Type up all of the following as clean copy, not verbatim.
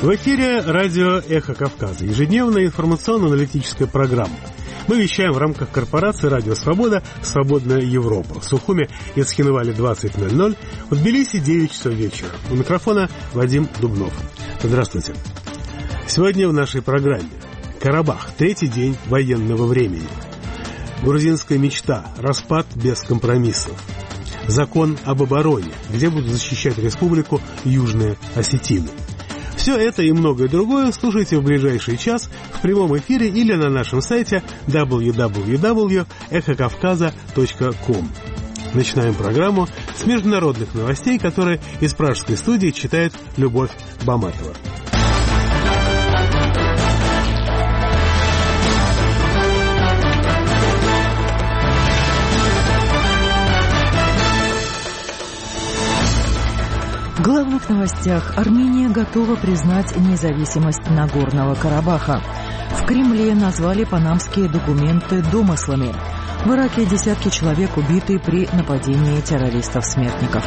В эфире радио «Эхо Кавказа», ежедневная информационно-аналитическая программа. Мы вещаем в рамках корпорации «Радио Свобода», «Свободная Европа». В Сухуме и Цхинвале 20:00, в Тбилиси 9 часов вечера. У микрофона Вадим Дубнов. Здравствуйте. Сегодня в нашей программе Карабах. Третий день военного времени. Грузинская мечта. Распад без компромиссов. Закон об обороне, где будут защищать республику Южные Осетины. Все это и многое другое слушайте в ближайший час в прямом эфире или на нашем сайте www.эхокавказа.ком. Начинаем программу с международных новостей, которые из пражской студии читает Любовь Баматова. В главных новостях. Армения готова признать независимость Нагорного Карабаха. В Кремле назвали панамские документы домыслами. В Ираке десятки человек убиты при нападении террористов-смертников.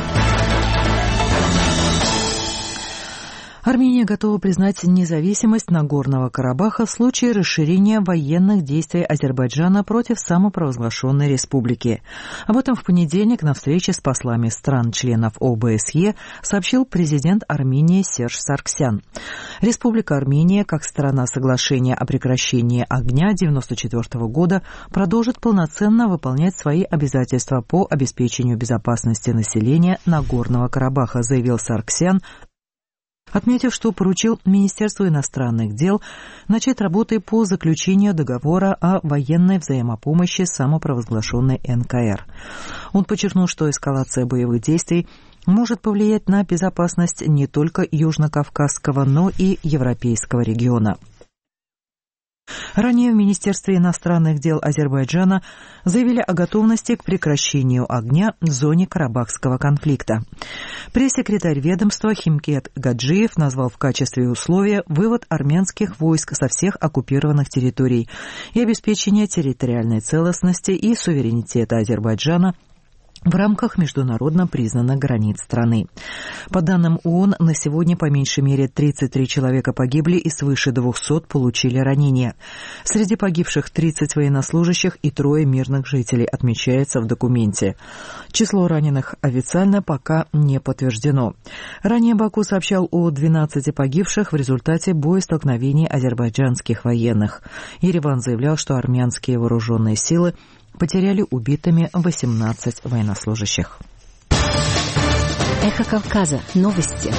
Армения готова признать независимость Нагорного Карабаха в случае расширения военных действий Азербайджана против самопровозглашенной республики. Об этом в понедельник на встрече с послами стран-членов ОБСЕ сообщил президент Армении Серж Саргсян. Республика Армения, как сторона соглашения о прекращении огня 1994 года, продолжит полноценно выполнять свои обязательства по обеспечению безопасности населения Нагорного Карабаха, заявил Саргсян, отметив, что поручил Министерству иностранных дел начать работы по заключению договора о военной взаимопомощи с самопровозглашенной НКР. Он подчеркнул, что эскалация боевых действий может повлиять на безопасность не только Южно-Кавказского, но и Европейского региона. Ранее в Министерстве иностранных дел Азербайджана заявили о готовности к прекращению огня в зоне Карабахского конфликта. Пресс-секретарь ведомства Химкет Гаджиев назвал в качестве условия вывод армянских войск со всех оккупированных территорий и обеспечение территориальной целостности и суверенитета Азербайджана в рамках международно признанных границ страны. По данным ООН, на сегодня по меньшей мере 33 человека погибли и свыше 200 получили ранения. Среди погибших 30 военнослужащих и 3 мирных жителей, отмечается в документе. Число раненых официально пока не подтверждено. Ранее Баку сообщал о 12 погибших в результате боестолкновений азербайджанских военных. Ереван заявлял, что армянские вооруженные силы потеряли убитыми 18 военнослужащих. Эхо Кавказа. Новости.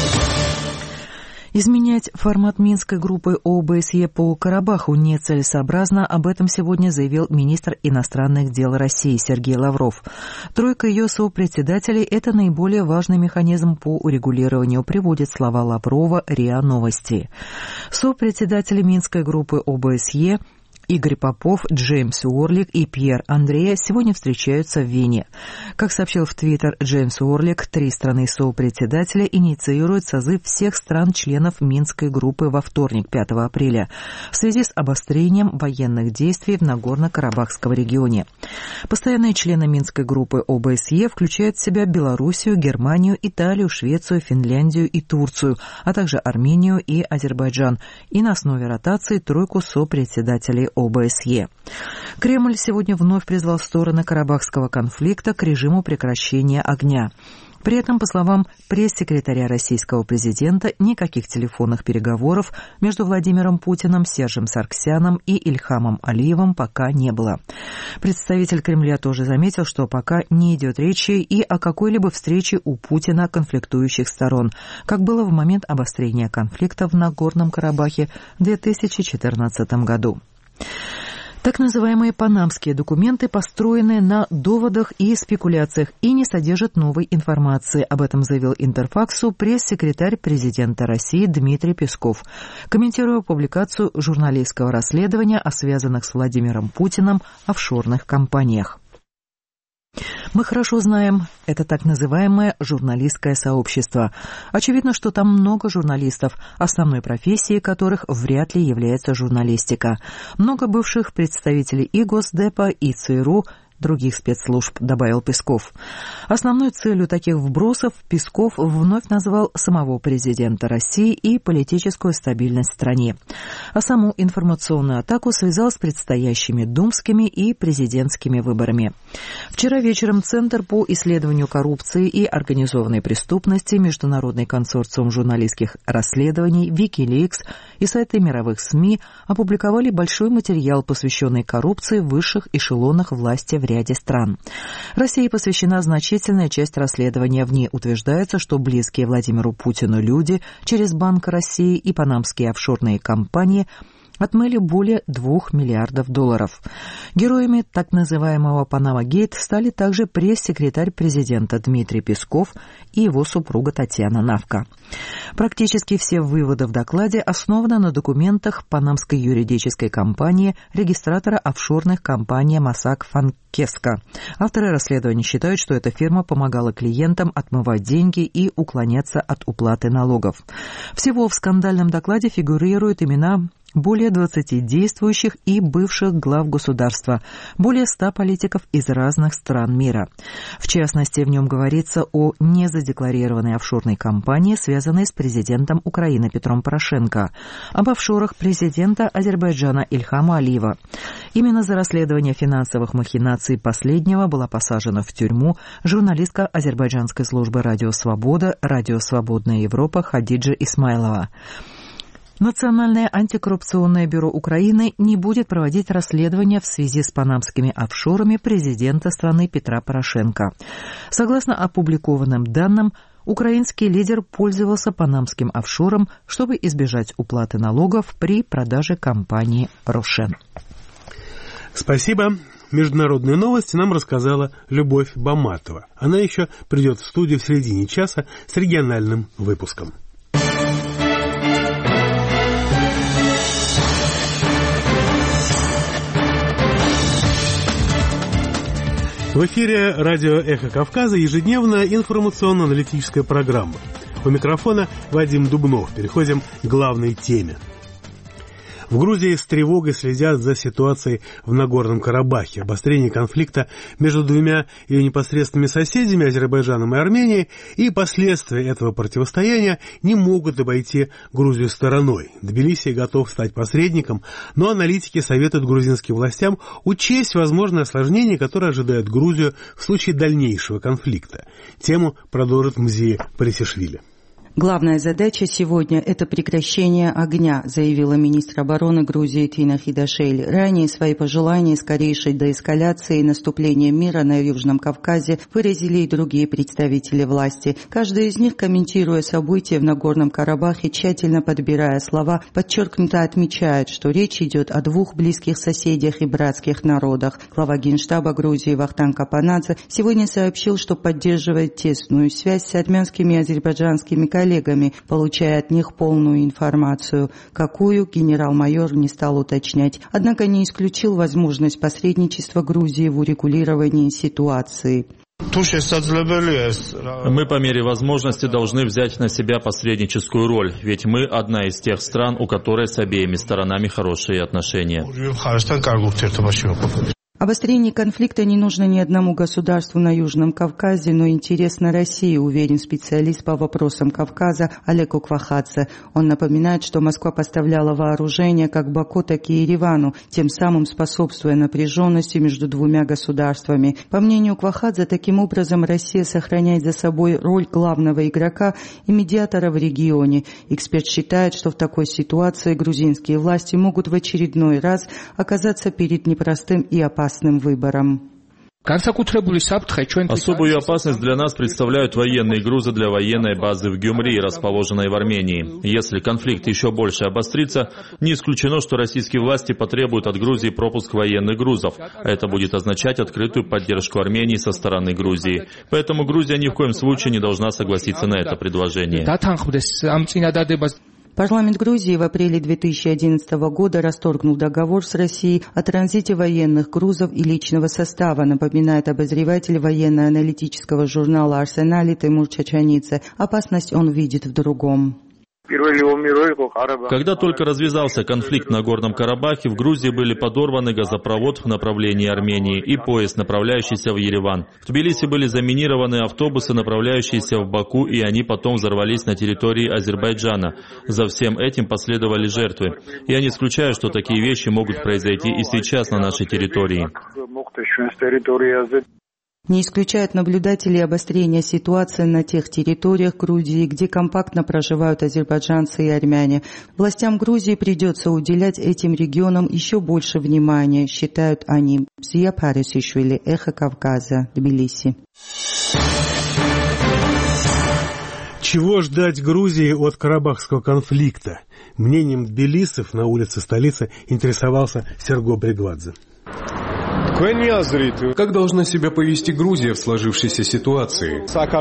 Изменять формат Минской группы ОБСЕ по Карабаху нецелесообразно, об этом сегодня заявил министр иностранных дел России Сергей Лавров. Тройка ее сопредседателей – это наиболее важный механизм по урегулированию, приводит слова Лаврова РИА Новости. Сопредседатели Минской группы ОБСЕ Игорь Попов, Джеймс Уорлик и Пьер Андреа сегодня встречаются в Вене. Как сообщил в Твиттер Джеймс Уорлик, 3 страны-сопредседателя инициируют созыв всех стран-членов Минской группы во вторник, 5 апреля, в связи с обострением военных действий в Нагорно-Карабахском регионе. Постоянные члены Минской группы ОБСЕ включают в себя Белоруссию, Германию, Италию, Швецию, Финляндию и Турцию, а также Армению и Азербайджан, и на основе ротации тройку сопредседателей ОБСЕ. Кремль сегодня вновь призвал стороны Карабахского конфликта к режиму прекращения огня. При этом, по словам пресс-секретаря российского президента, никаких телефонных переговоров между Владимиром Путиным, Сержем Саргсяном и Ильхамом Алиевым пока не было. Представитель Кремля тоже заметил, что пока не идет речи и о какой-либо встрече у Путина конфликтующих сторон, как было в момент обострения конфликта в Нагорном Карабахе в 2014 году. Так называемые панамские документы построены на доводах и спекуляциях и не содержат новой информации. Об этом заявил Интерфаксу пресс-секретарь президента России Дмитрий Песков, комментируя публикацию журналистского расследования о связанных с Владимиром Путиным офшорных компаниях. Мы хорошо знаем, это так называемое журналистское сообщество. Очевидно, что там много журналистов, основной профессией которых вряд ли является журналистика. Много бывших представителей и Госдепа, и ЦРУ, других спецслужб, добавил Песков. Основной целью таких вбросов Песков вновь назвал самого президента России и политическую стабильность в стране. А саму информационную атаку связал с предстоящими думскими и президентскими выборами. Вчера вечером Центр по исследованию коррупции и организованной преступности, Международный консорциум журналистских расследований, Wikileaks и сайты мировых СМИ опубликовали большой материал, посвященный коррупции в высших эшелонах власти в ряде стран. России посвящена значительная часть расследования. В ней утверждается, что близкие Владимиру Путину люди через Банк России и панамские офшорные компании отмыли более $2 миллиардов. Героями так называемого «Панама-гейт» стали также пресс-секретарь президента Дмитрий Песков и его супруга Татьяна Навка. Практически все выводы в докладе основаны на документах панамской юридической компании, регистратора офшорных компаний Mossack Fonseca. Авторы расследования считают, что эта фирма помогала клиентам отмывать деньги и уклоняться от уплаты налогов. Всего в скандальном докладе фигурируют имена более 20 действующих и бывших глав государства, более 100 политиков из разных стран мира. В частности, в нем говорится о незадекларированной офшорной компании, связанной с президентом Украины Петром Порошенко, об офшорах президента Азербайджана Ильхама Алиева. Именно за расследование финансовых махинаций последнего была посажена в тюрьму журналистка азербайджанской службы «Радио Свобода», «Радио Свободная Европа» Хадиджа Исмайлова. Национальное антикоррупционное бюро Украины не будет проводить расследование в связи с панамскими офшорами президента страны Петра Порошенко. Согласно опубликованным данным, украинский лидер пользовался панамским офшором, чтобы избежать уплаты налогов при продаже компании «Рошен». Спасибо. Международные новости нам рассказала Любовь Баматова. Она еще придет в студию в середине часа с региональным выпуском. В эфире радио «Эхо Кавказа» ежедневная информационно-аналитическая программа. У микрофона Вадим Дубнов. Переходим к главной теме. В Грузии с тревогой следят за ситуацией в Нагорном Карабахе. Обострение конфликта между двумя ее непосредственными соседями, Азербайджаном и Арменией, и последствия этого противостояния не могут обойти Грузию стороной. Тбилиси готов стать посредником, но аналитики советуют грузинским властям учесть возможные осложнения, которые ожидают Грузию в случае дальнейшего конфликта. Тему продолжит Мзия Парисишвили. Главная задача сегодня – это прекращение огня, заявила министр обороны Грузии Тина Хидашвили. Ранее свои пожелания скорейшей деэскалации и наступления мира на Южном Кавказе выразили и другие представители власти. Каждый из них, комментируя события в Нагорном Карабахе, тщательно подбирая слова, подчеркнуто отмечает, что речь идет о двух близких соседях и братских народах. Глава Генштаба Грузии Вахтанг Апанадзе сегодня сообщил, что поддерживает тесную связь с армянскими и азербайджанскими коллегами, получая от них полную информацию, какую генерал-майор не стал уточнять, однако не исключил возможность посредничества Грузии в урегулировании ситуации. Мы по мере возможности должны взять на себя посредническую роль, ведь мы одна из тех стран, у которой с обеими сторонами хорошие отношения. Обострение конфликта не нужно ни одному государству на Южном Кавказе, но интересно России, уверен специалист по вопросам Кавказа Олег Уквахадзе. Он напоминает, что Москва поставляла вооружение как Баку, так и Еревану, тем самым способствуя напряженности между двумя государствами. По мнению Уквахадзе, таким образом Россия сохраняет за собой роль главного игрока и медиатора в регионе. Эксперт считает, что в такой ситуации грузинские власти могут в очередной раз оказаться перед непростым и опасным выбором. Особую опасность для нас представляют военные грузы для военной базы в Гюмри, расположенной в Армении. Если конфликт еще больше обострится, не исключено, что российские власти потребуют от Грузии пропуск военных грузов. Это будет означать открытую поддержку Армении со стороны Грузии. Поэтому Грузия ни в коем случае не должна согласиться на это предложение. Парламент Грузии в апреле 2011 года расторгнул договор с Россией о транзите военных грузов и личного состава, напоминает обозреватель военно-аналитического журнала «Арсенали» Тимур Чачанидзе. Опасность он видит в другом. Когда только развязался конфликт на Горном Карабахе, в Грузии были подорваны газопровод в направлении Армении и поезд, направляющийся в Ереван. В Тбилиси были заминированы автобусы, направляющиеся в Баку, и они потом взорвались на территории Азербайджана. За всем этим последовали жертвы. Я не исключаю, что такие вещи могут произойти и сейчас на нашей территории. Не исключают наблюдатели обострения ситуации на тех территориях Грузии, где компактно проживают азербайджанцы и армяне. Властям Грузии придется уделять этим регионам еще больше внимания, считают они. Зия Парисишвили, Эхо Кавказа, Тбилиси. Чего ждать Грузии от карабахского конфликта? Мнением тбилисцев на улице столицы интересовался Серго Бригвадзе. Как должна себя повести Грузия в сложившейся ситуации?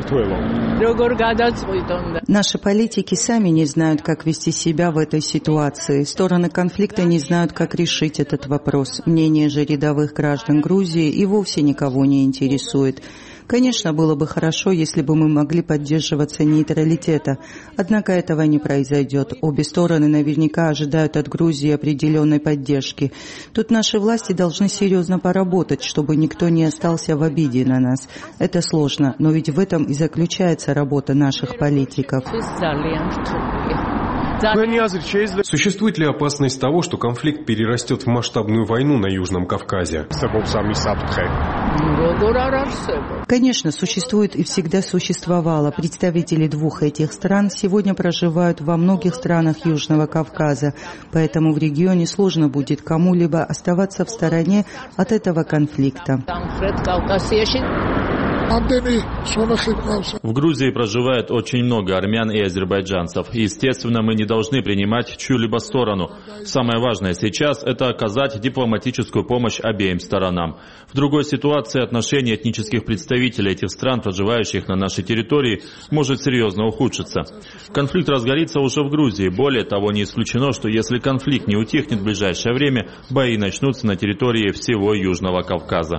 Наши политики сами не знают, как вести себя в этой ситуации. Стороны конфликта не знают, как решить этот вопрос. Мнение же рядовых граждан Грузии и вовсе никого не интересует. Конечно, было бы хорошо, если бы мы могли поддерживаться нейтралитета. Однако этого не произойдет. Обе стороны наверняка ожидают от Грузии определенной поддержки. Тут наши власти должны серьезно поработать, чтобы никто не остался в обиде на нас. Это сложно, но ведь в этом и заключается работа наших политиков. Существует ли опасность того, что конфликт перерастет в масштабную войну на Южном Кавказе? Конечно, существует и всегда существовало. Представители двух этих стран сегодня проживают во многих странах Южного Кавказа, поэтому в регионе сложно будет кому-либо оставаться в стороне от этого конфликта. В Грузии проживает очень много армян и азербайджанцев. Естественно, мы не должны принимать чью-либо сторону. Самое важное сейчас – это оказать дипломатическую помощь обеим сторонам. В другой ситуации отношение этнических представителей этих стран, проживающих на нашей территории, может серьезно ухудшиться. Конфликт разгорится уже в Грузии. Более того, не исключено, что если конфликт не утихнет в ближайшее время, бои начнутся на территории всего Южного Кавказа.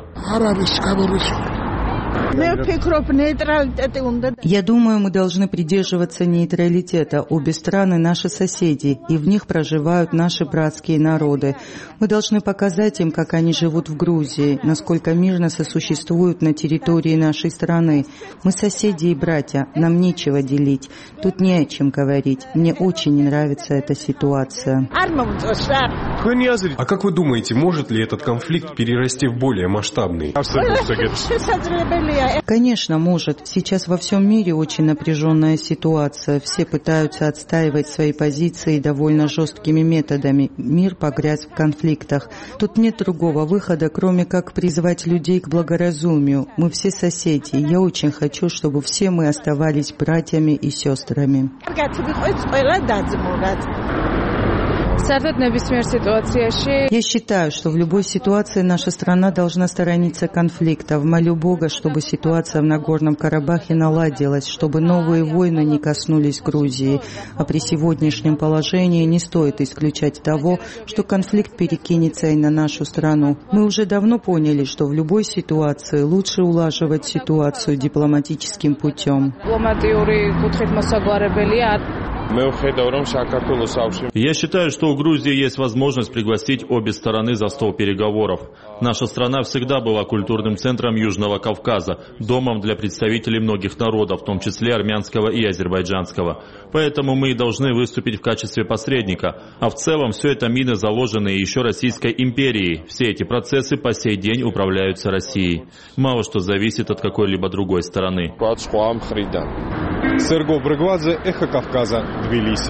Я думаю, мы должны придерживаться нейтралитета. Обе страны – наши соседи, и в них проживают наши братские народы. Мы должны показать им, как они живут в Грузии, насколько мирно сосуществуют на территории нашей страны. Мы соседи и братья, нам нечего делить. Тут не о чем говорить. Мне очень не нравится эта ситуация. А как вы думаете, может ли этот конфликт перерасти в более масштабный? Конечно, может. Сейчас во всем мире очень напряженная ситуация. Все пытаются отстаивать свои позиции довольно жесткими методами. Мир погряз в конфликтах. Тут нет другого выхода, кроме как призвать людей к благоразумию. Мы все соседи. Я очень хочу, чтобы все мы оставались братьями и сестрами. Я считаю, что в любой ситуации наша страна должна сторониться конфликтов. Молю Бога, чтобы ситуация в Нагорном Карабахе наладилась, чтобы новые войны не коснулись Грузии. А при сегодняшнем положении не стоит исключать того, что конфликт перекинется и на нашу страну. Мы уже давно поняли, что в любой ситуации лучше улаживать ситуацию дипломатическим путем. Я считаю, что у Грузии есть возможность пригласить обе стороны за стол переговоров. Наша страна всегда была культурным центром Южного Кавказа, домом для представителей многих народов, в том числе армянского и азербайджанского. Поэтому мы и должны выступить в качестве посредника. А в целом все это мины, заложенные еще Российской империей. Все эти процессы по сей день управляются Россией. Мало что зависит от какой-либо другой стороны. Серго Бригвадзе, Эхо Кавказа, Тбилиси.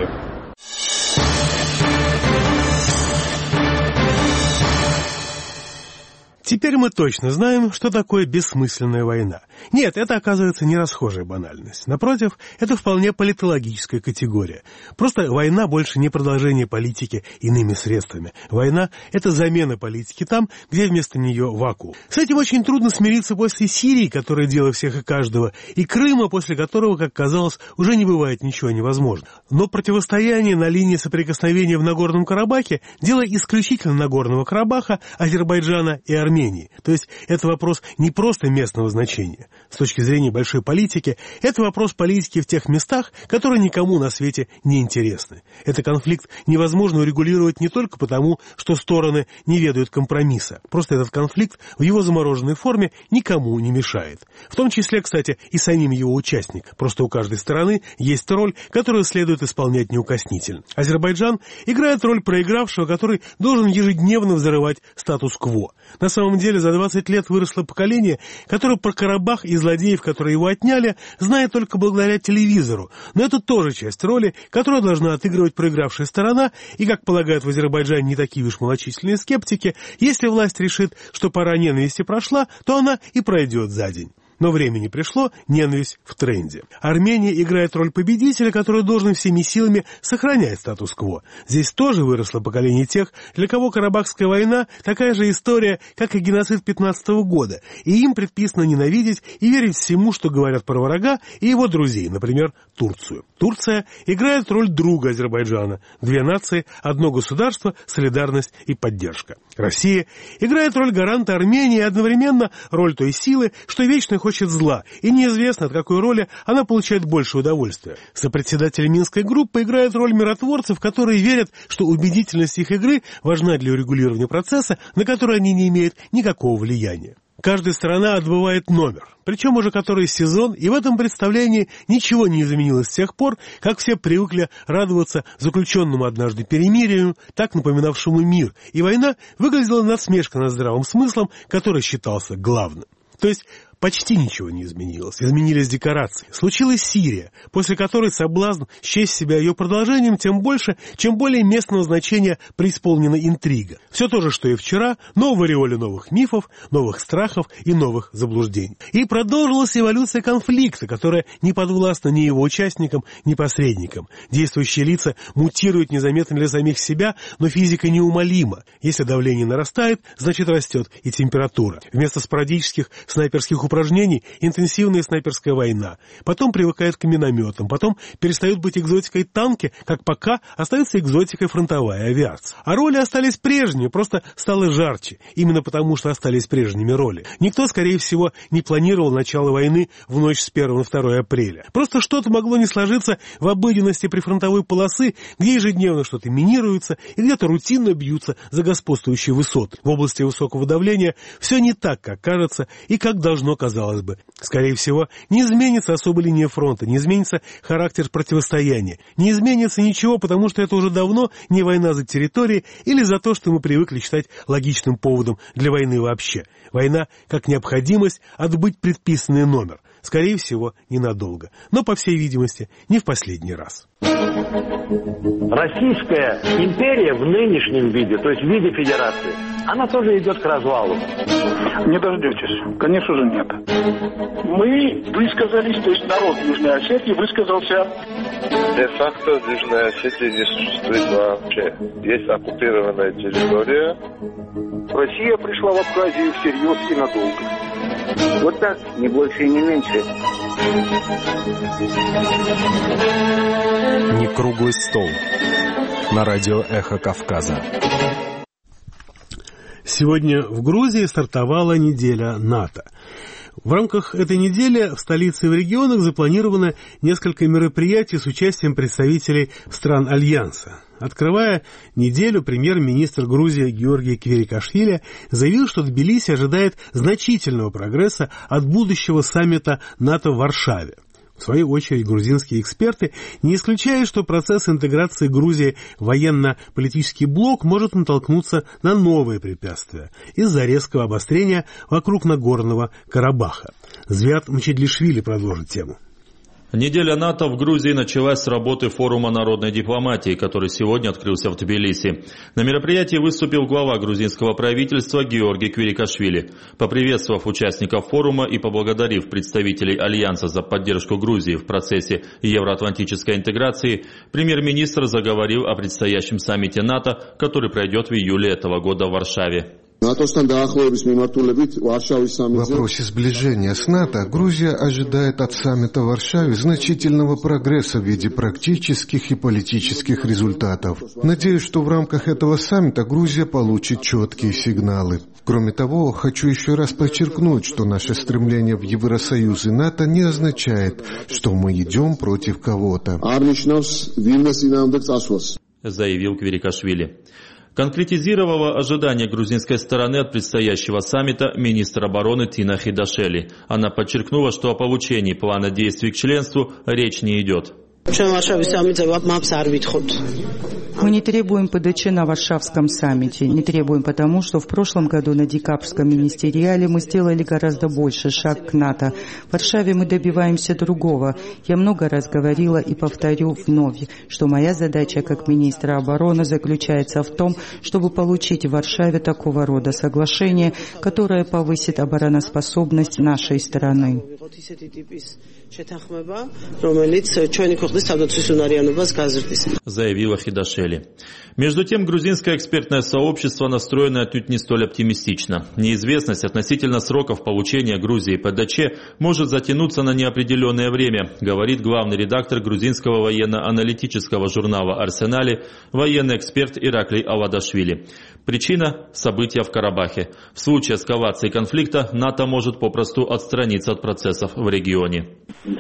Теперь мы точно знаем, что такое бессмысленная война. Нет, это, оказывается, не расхожая банальность. Напротив, это вполне политологическая категория. Просто война больше не продолжение политики иными средствами. Война – это замена политики там, где вместо нее вакуум. С этим очень трудно смириться после Сирии, которая дело всех и каждого, и Крыма, после которого, как казалось, уже не бывает ничего невозможного. Но противостояние на линии соприкосновения в Нагорном Карабахе – дело исключительно Нагорного Карабаха, Азербайджана и Армении. Армении. То есть это вопрос не просто местного значения. С точки зрения большой политики, это вопрос политики в тех местах, которые никому на свете не интересны. Это конфликт невозможно урегулировать не только потому, что стороны не ведают компромисса. Просто этот конфликт в его замороженной форме никому не мешает. В том числе, кстати, и самим его участникам. Просто у каждой стороны есть роль, которую следует исполнять неукоснительно. Азербайджан играет роль проигравшего, который должен ежедневно взрывать статус-кво. На самом деле за 20 лет выросло поколение, которое про Карабах и злодеев, которые его отняли, знает только благодаря телевизору. Но это тоже часть роли, которую должна отыгрывать проигравшая сторона, и, как полагают в Азербайджане не такие уж малочисленные скептики, если власть решит, что пора ненависти прошла, то она и пройдет за день. Но время не пришло, ненависть в тренде. Армения играет роль победителя, который должен всеми силами сохранять статус-кво. Здесь тоже выросло поколение тех, для кого Карабахская война такая же история, как и геноцид 15 года, и им предписано ненавидеть и верить всему, что говорят про врага и его друзей, например, Турцию. Турция играет роль друга Азербайджана. Две нации, одно государство, солидарность и поддержка. Россия играет роль гаранта Армении и одновременно роль той силы, что вечно хочет зла, и неизвестно, от какой роли она получает больше удовольствия. Сопредседатели Минской группы играют роль миротворцев, которые верят, что убедительность их игры важна для урегулирования процесса, на который они не имеют никакого влияния. Каждая сторона отбывает номер, причем уже который сезон, и в этом представлении ничего не изменилось с тех пор, как все привыкли радоваться заключенному однажды перемирию, так напоминавшему мир, и война выглядела насмешкой над здравым смыслом, который считался главным. То есть почти ничего не изменилось. Изменились декорации. Случилась Сирия, после которой соблазн счесть себя ее продолжением тем больше, чем более местного значения преисполнена интрига. Все то же, что и вчера, но в ореоле новых мифов, новых страхов и новых заблуждений. И продолжилась эволюция конфликта, которая не подвластна ни его участникам, ни посредникам. Действующие лица мутируют незаметно для самих себя, но физика неумолима. Если давление нарастает, значит растет и температура. Вместо спорадических снайперских упражнений интенсивная снайперская война. Потом привыкает к минометам. Потом перестают быть экзотикой танки, как пока остается экзотикой фронтовая авиация. А роли остались прежние, просто стало жарче. Именно потому, что остались прежними роли. Никто, скорее всего, не планировал начало войны в ночь с 1 на 2 апреля. Просто что-то могло не сложиться в обыденности прифронтовой полосы, где ежедневно что-то минируется и где-то рутинно бьются за господствующие высоты. В области высокого давления все не так, как кажется и как должно, казалось бы. Скорее всего, не изменится особая линия фронта, не изменится характер противостояния, не изменится ничего, потому что это уже давно не война за территории или за то, что мы привыкли считать логичным поводом для войны вообще. Война как необходимость отбыть предписанный номер. Скорее всего, ненадолго. Но, по всей видимости, не в последний раз. Российская империя в нынешнем виде, то есть в виде федерации, она тоже идет к развалу. Не дождетесь. Конечно же, нет. Мы высказались, то есть народ Южной Осетии высказался. Де-факто Южная Осетия не существует вообще. Есть оккупированная территория. Россия пришла в Абхазию всерьез и надолго. Вот так, не больше и не меньше. Не круглый стол. На радио «Эхо Кавказа». Сегодня в Грузии стартовала неделя НАТО. В рамках этой недели в столице и в регионах запланировано несколько мероприятий с участием представителей стран Альянса. Открывая неделю, премьер-министр Грузии Георгий Квирикашвили заявил, что Тбилиси ожидает значительного прогресса от будущего саммита НАТО в Варшаве. В свою очередь, грузинские эксперты не исключают, что процесс интеграции Грузии в военно-политический блок может натолкнуться на новые препятствия из-за резкого обострения вокруг Нагорного Карабаха. Звят Мчедлишвили продолжит тему. Неделя НАТО в Грузии началась с работы форума народной дипломатии, который сегодня открылся в Тбилиси. На мероприятии выступил глава грузинского правительства Георгий Квирикашвили. Поприветствовав участников форума и поблагодарив представителей Альянса за поддержку Грузии в процессе евроатлантической интеграции, премьер-министр заговорил о предстоящем саммите НАТО, который пройдет в июле этого года в Варшаве. В вопросе сближения с НАТО Грузия ожидает от саммита в Варшаве значительного прогресса в виде практических и политических результатов. Надеюсь, что в рамках этого саммита Грузия получит четкие сигналы. Кроме того, хочу еще раз подчеркнуть, что наше стремление в Евросоюз и НАТО не означает, что мы идем против кого-то. Заявил Квирикашвили. Конкретизировала ожидания грузинской стороны от предстоящего саммита министр обороны Тина Хидашели. Она подчеркнула, что о получении плана действий к членству речь не идет. Мы не требуем ПДЧ на Варшавском саммите. Не требуем потому, что в прошлом году на декабрьском министериале мы сделали гораздо больше шаг к НАТО. В Варшаве мы добиваемся другого. Я много раз говорила и повторю вновь, что моя задача как министра обороны заключается в том, чтобы получить в Варшаве такого рода соглашение, которое повысит обороноспособность нашей страны. Заявила Хидашели. Между тем, грузинское экспертное сообщество настроено отнюдь не столь оптимистично. Неизвестность относительно сроков получения Грузии ПДЧ может затянуться на неопределенное время, говорит главный редактор грузинского военно-аналитического журнала «Арсенали», военный эксперт Ираклий Авадашвили. Причина – события в Карабахе. В случае эскалации конфликта НАТО может попросту отстраниться от процессов в регионе.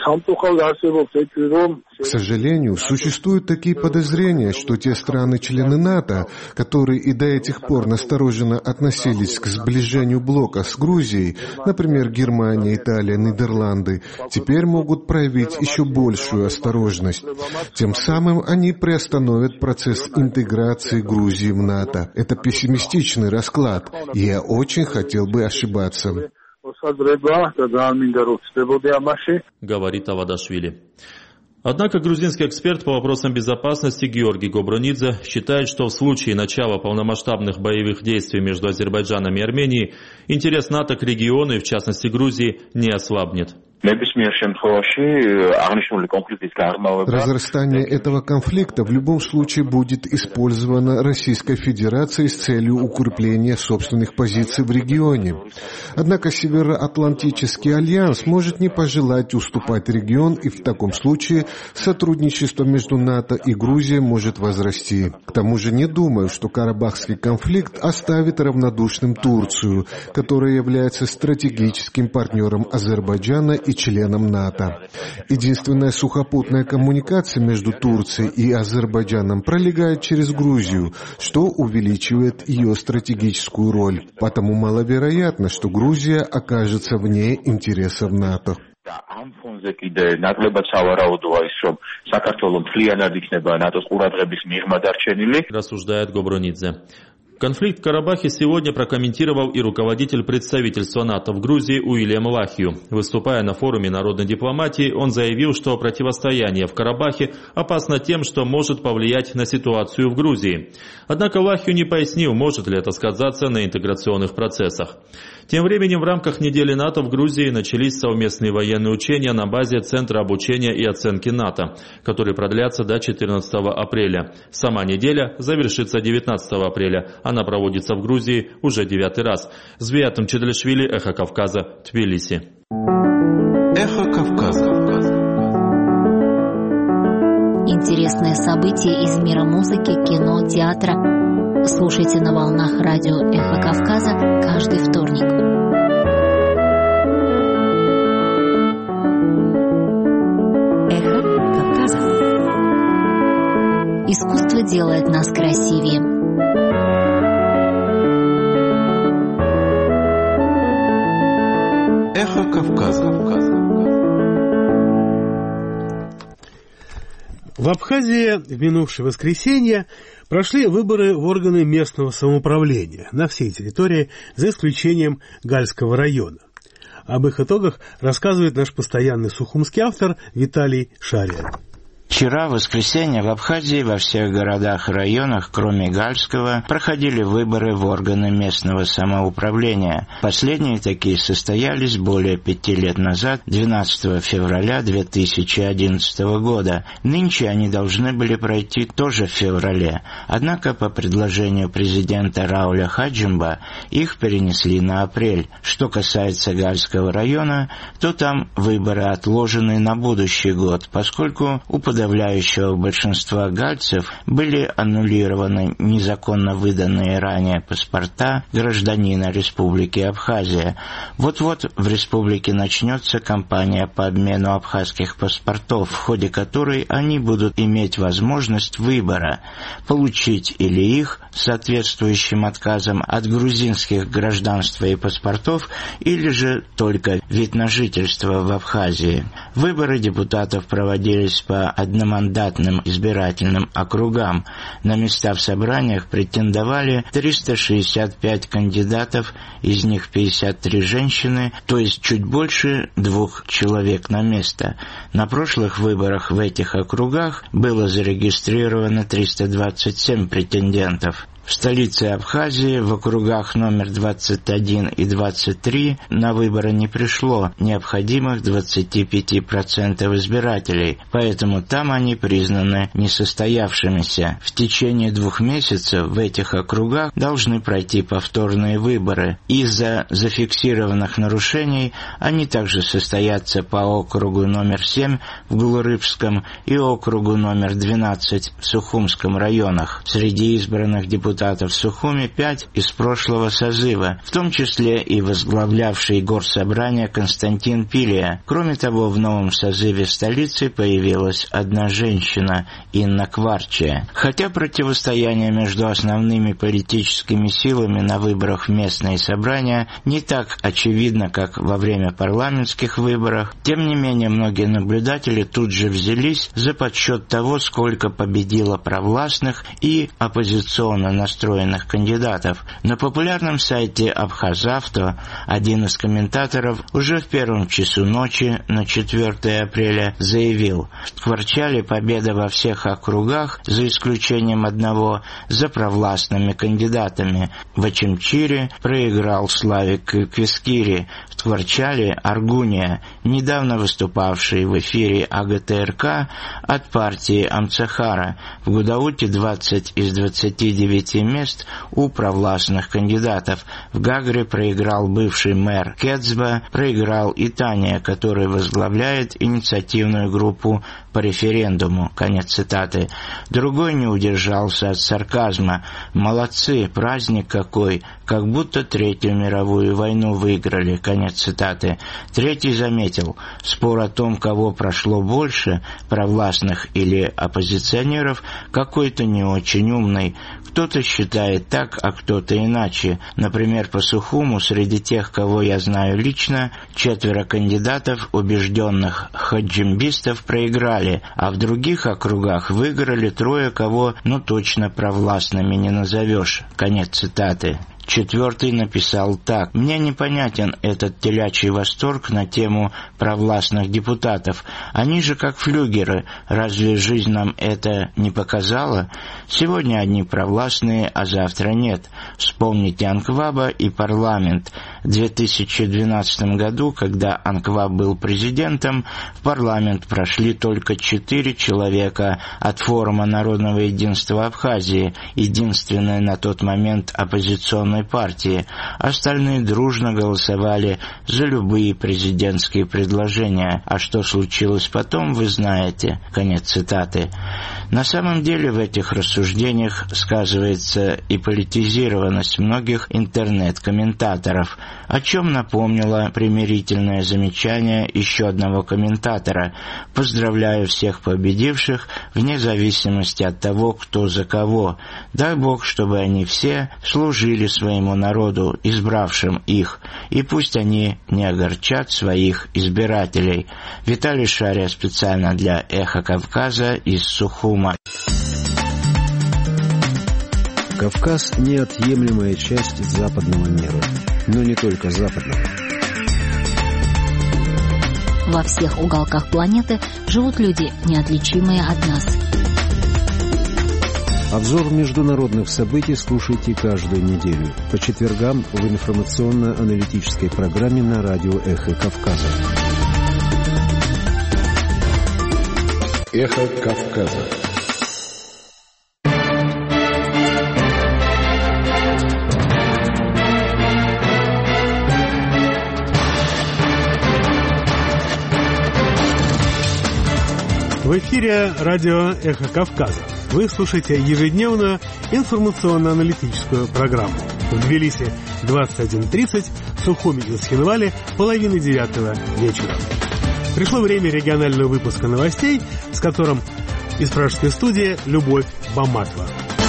К сожалению, существуют такие подозрения, что те страны-члены НАТО, которые и до этих пор настороженно относились к сближению блока с Грузией, например, Германия, Италия, Нидерланды, теперь могут проявить еще большую осторожность. Тем самым они приостановят процесс интеграции Грузии в НАТО. Это пессимистичный расклад, и я очень хотел бы ошибаться. Говорит Авадашвили. Однако грузинский эксперт по вопросам безопасности Георгий Гобронидзе считает, что в случае начала полномасштабных боевых действий между Азербайджаном и Арменией интерес НАТО к региону и в частности Грузии не ослабнет. Разрастание этого конфликта в любом случае будет использовано Российской Федерацией с целью укрепления собственных позиций в регионе. Однако Североатлантический альянс может не пожелать уступать регион, и в таком случае сотрудничество между НАТО и Грузией может возрасти. К тому же не думаю, что Карабахский конфликт оставит равнодушным Турцию, которая является стратегическим партнером Азербайджана и членом НАТО. Единственная сухопутная коммуникация между Турцией и Азербайджаном пролегает через Грузию, что увеличивает ее стратегическую роль. Потому маловероятно, что Грузия окажется вне интересов НАТО. Рассуждает Гобронидзе. Конфликт в Карабахе сегодня прокомментировал и руководитель представительства НАТО в Грузии Уильям Лахью. Выступая на форуме народной дипломатии, он заявил, что противостояние в Карабахе опасно тем, что может повлиять на ситуацию в Грузии. Однако Лахью не пояснил, может ли это сказаться на интеграционных процессах. Тем временем в рамках недели НАТО в Грузии начались совместные военные учения на базе Центра обучения и оценки НАТО, которые продлятся до 14 апреля. Сама неделя завершится 19 апреля. Она проводится в Грузии уже 9-й раз. Звиатом Чедлишвили, Эхо Кавказа, Тбилиси. Эхо Кавказа. Интересные события из мира музыки, кино, театра. Слушайте на волнах радио Эхо Кавказа каждый вторник. Эхо Кавказа. Искусство делает нас красивее. Эхо Кавказа. В Абхазии в минувшее воскресенье прошли выборы в органы местного самоуправления на всей территории, за исключением Гальского района. Об их итогах рассказывает наш постоянный сухумский автор Виталий Шария. Вчера, в воскресенье, в Абхазии во всех городах и районах, кроме Гальского, проходили выборы в органы местного самоуправления. Последние такие состоялись более 5 лет назад, 12 февраля 2011 года. Нынче они должны были пройти тоже в феврале. Однако, по предложению президента Рауля Хаджимба, их перенесли на апрель. Что касается Гальского района, то там выборы отложены на будущий год, поскольку у подавляющего большинства гальцев были аннулированы незаконно выданные ранее паспорта гражданина Республики Абхазия. Вот-вот в республике начнется кампания по обмену абхазских паспортов, в ходе которой они будут иметь возможность выбора – получить или их соответствующим отказом от грузинских гражданства и паспортов, или же только вид на жительство в Абхазии. Выборы депутатов проводились по одномандатным избирательным округам. На места в собраниях претендовали 365 кандидатов, из них 53 женщины, то есть чуть больше 2 человек на место. На прошлых выборах в этих округах было зарегистрировано 327 претендентов. В столице Абхазии, в округах номер 21 и 23, на выборы не пришло необходимых 25% избирателей, поэтому там они признаны несостоявшимися. В течение 2 месяцев в этих округах должны пройти повторные выборы. Из-за зафиксированных нарушений они также состоятся по округу номер 7 в Гулрыбском и округу номер 12 в Сухумском районах. Среди избранных депутатов в Сухуме 5 из прошлого созыва, в том числе и возглавлявший горсобрание Константин Пилия. Кроме того, в новом созыве столицы появилась одна женщина, Инна Кварчия. Хотя противостояние между основными политическими силами на выборах в местные собрания не так очевидно, как во время парламентских выборов, тем не менее многие наблюдатели тут же взялись за подсчет того, сколько победило провластных и оппозиционно настроенных кандидатов. На популярном сайте Абхазавто один из комментаторов уже в первом часу ночи на 4 апреля заявил: в Кварчале победа во всех округах, за исключением одного, за провластными кандидатами. В Ачимчире проиграл Славик Квискири, в Кварчале Аргуния, недавно выступавший в эфире АГТРК от партии Амцахара. В Гудауте 20 из 29 мест у провластных кандидатов. В Гагре проиграл бывший мэр Кецба, проиграл и Таня, который возглавляет инициативную группу по референдуму. Конец цитаты. Другой не удержался от сарказма. Молодцы, праздник какой, как будто Третью мировую войну выиграли. Конец цитаты. Третий заметил: спор о том, кого прошло больше, провластных или оппозиционеров, какой-то не очень умный. Кто-то считает так, а кто-то иначе. Например, по Сухуму среди тех, кого я знаю лично, 4 кандидатов, убежденных хаджимбистов, проиграли, а в других округах выиграли 3, кого, точно провластными не назовешь. Конец цитаты. 4 написал так: «Мне непонятен этот телячий восторг на тему провластных депутатов. Они же как флюгеры. Разве жизнь нам это не показала? Сегодня одни провластные, а завтра нет. Вспомните Анкваба и парламент. В 2012 году, когда Анкваб был президентом, в парламент прошли только 4 человека от Форума народного единства Абхазии, единственной на тот момент оппозиционной партии. Остальные дружно голосовали за любые президентские предложения. А что случилось потом, вы знаете». Конец цитаты. На самом деле в этих рассуждениях сказывается и политизированность многих интернет-комментаторов, о чем напомнило примирительное замечание еще одного комментатора: «Поздравляю всех победивших вне зависимости от того, кто за кого. Дай Бог, чтобы они все служили своему народу, избравшим их, и пусть они не огорчат своих избирателей». Виталий Шария специально для «Эхо Кавказа» из Сухума. Кавказ – неотъемлемая часть западного мира, но не только западного. во всех уголках планеты живут люди, неотличимые от нас. Обзор международных событий слушайте каждую неделю по четвергам в информационно-аналитической программе на радио «Эхо Кавказа». «Эхо Кавказа». В эфире радио «Эхо Кавказа». Вы слушаете ежедневную информационно-аналитическую программу. В Тбилиси 21:30, в Сухуми и Схинвале 8:30 вечера. Пришло время регионального выпуска новостей, с которым из пражской студии Любовь Баматова.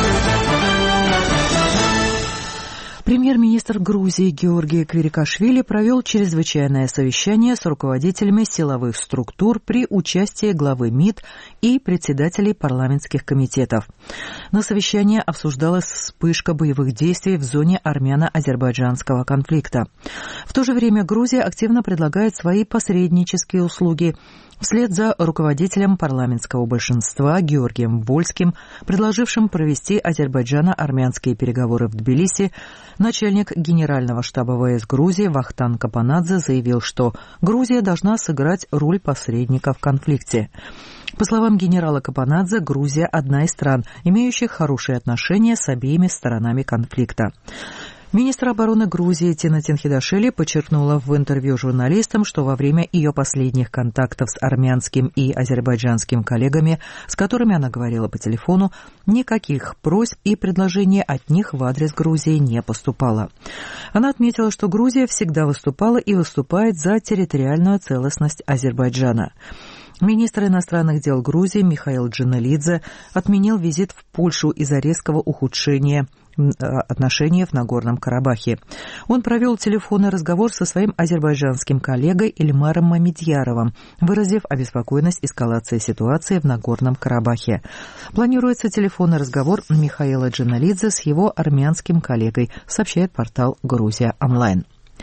Премьер-министр Грузии Георгий Квирикашвили провел чрезвычайное совещание с руководителями силовых структур при участии главы МИД и председателей парламентских комитетов. На совещании обсуждалась вспышка боевых действий в зоне армяно-азербайджанского конфликта. В то же время Грузия активно предлагает свои посреднические услуги. Вслед за руководителем парламентского большинства Георгием Вольским, предложившим провести азербайджано-армянские переговоры в Тбилиси, начальник Генерального штаба ВС Грузии Вахтанг Капанадзе заявил, что Грузия должна сыграть роль посредника в конфликте. По словам генерала Капанадзе, Грузия – одна из стран, имеющих хорошие отношения с обеими сторонами конфликта. Министр обороны Грузии Тина Тинхидашвили подчеркнула в интервью журналистам, что во время ее последних контактов с армянским и азербайджанским коллегами, с которыми она говорила по телефону, никаких просьб и предложений от них в адрес Грузии не поступало. Она отметила, что Грузия всегда выступала и выступает за территориальную целостность Азербайджана. Министр иностранных дел Грузии Михаил Джаналидзе отменил визит в Польшу из-за резкого ухудшения отношений в Нагорном Карабахе. Он провел телефонный разговор со своим азербайджанским коллегой Ильмаром Мамедьяровым, выразив обеспокоенность эскалацией ситуации в Нагорном Карабахе. Планируется телефонный разговор Михаила Джаналидзе с его армянским коллегой, сообщает портал «Грузия онлайн».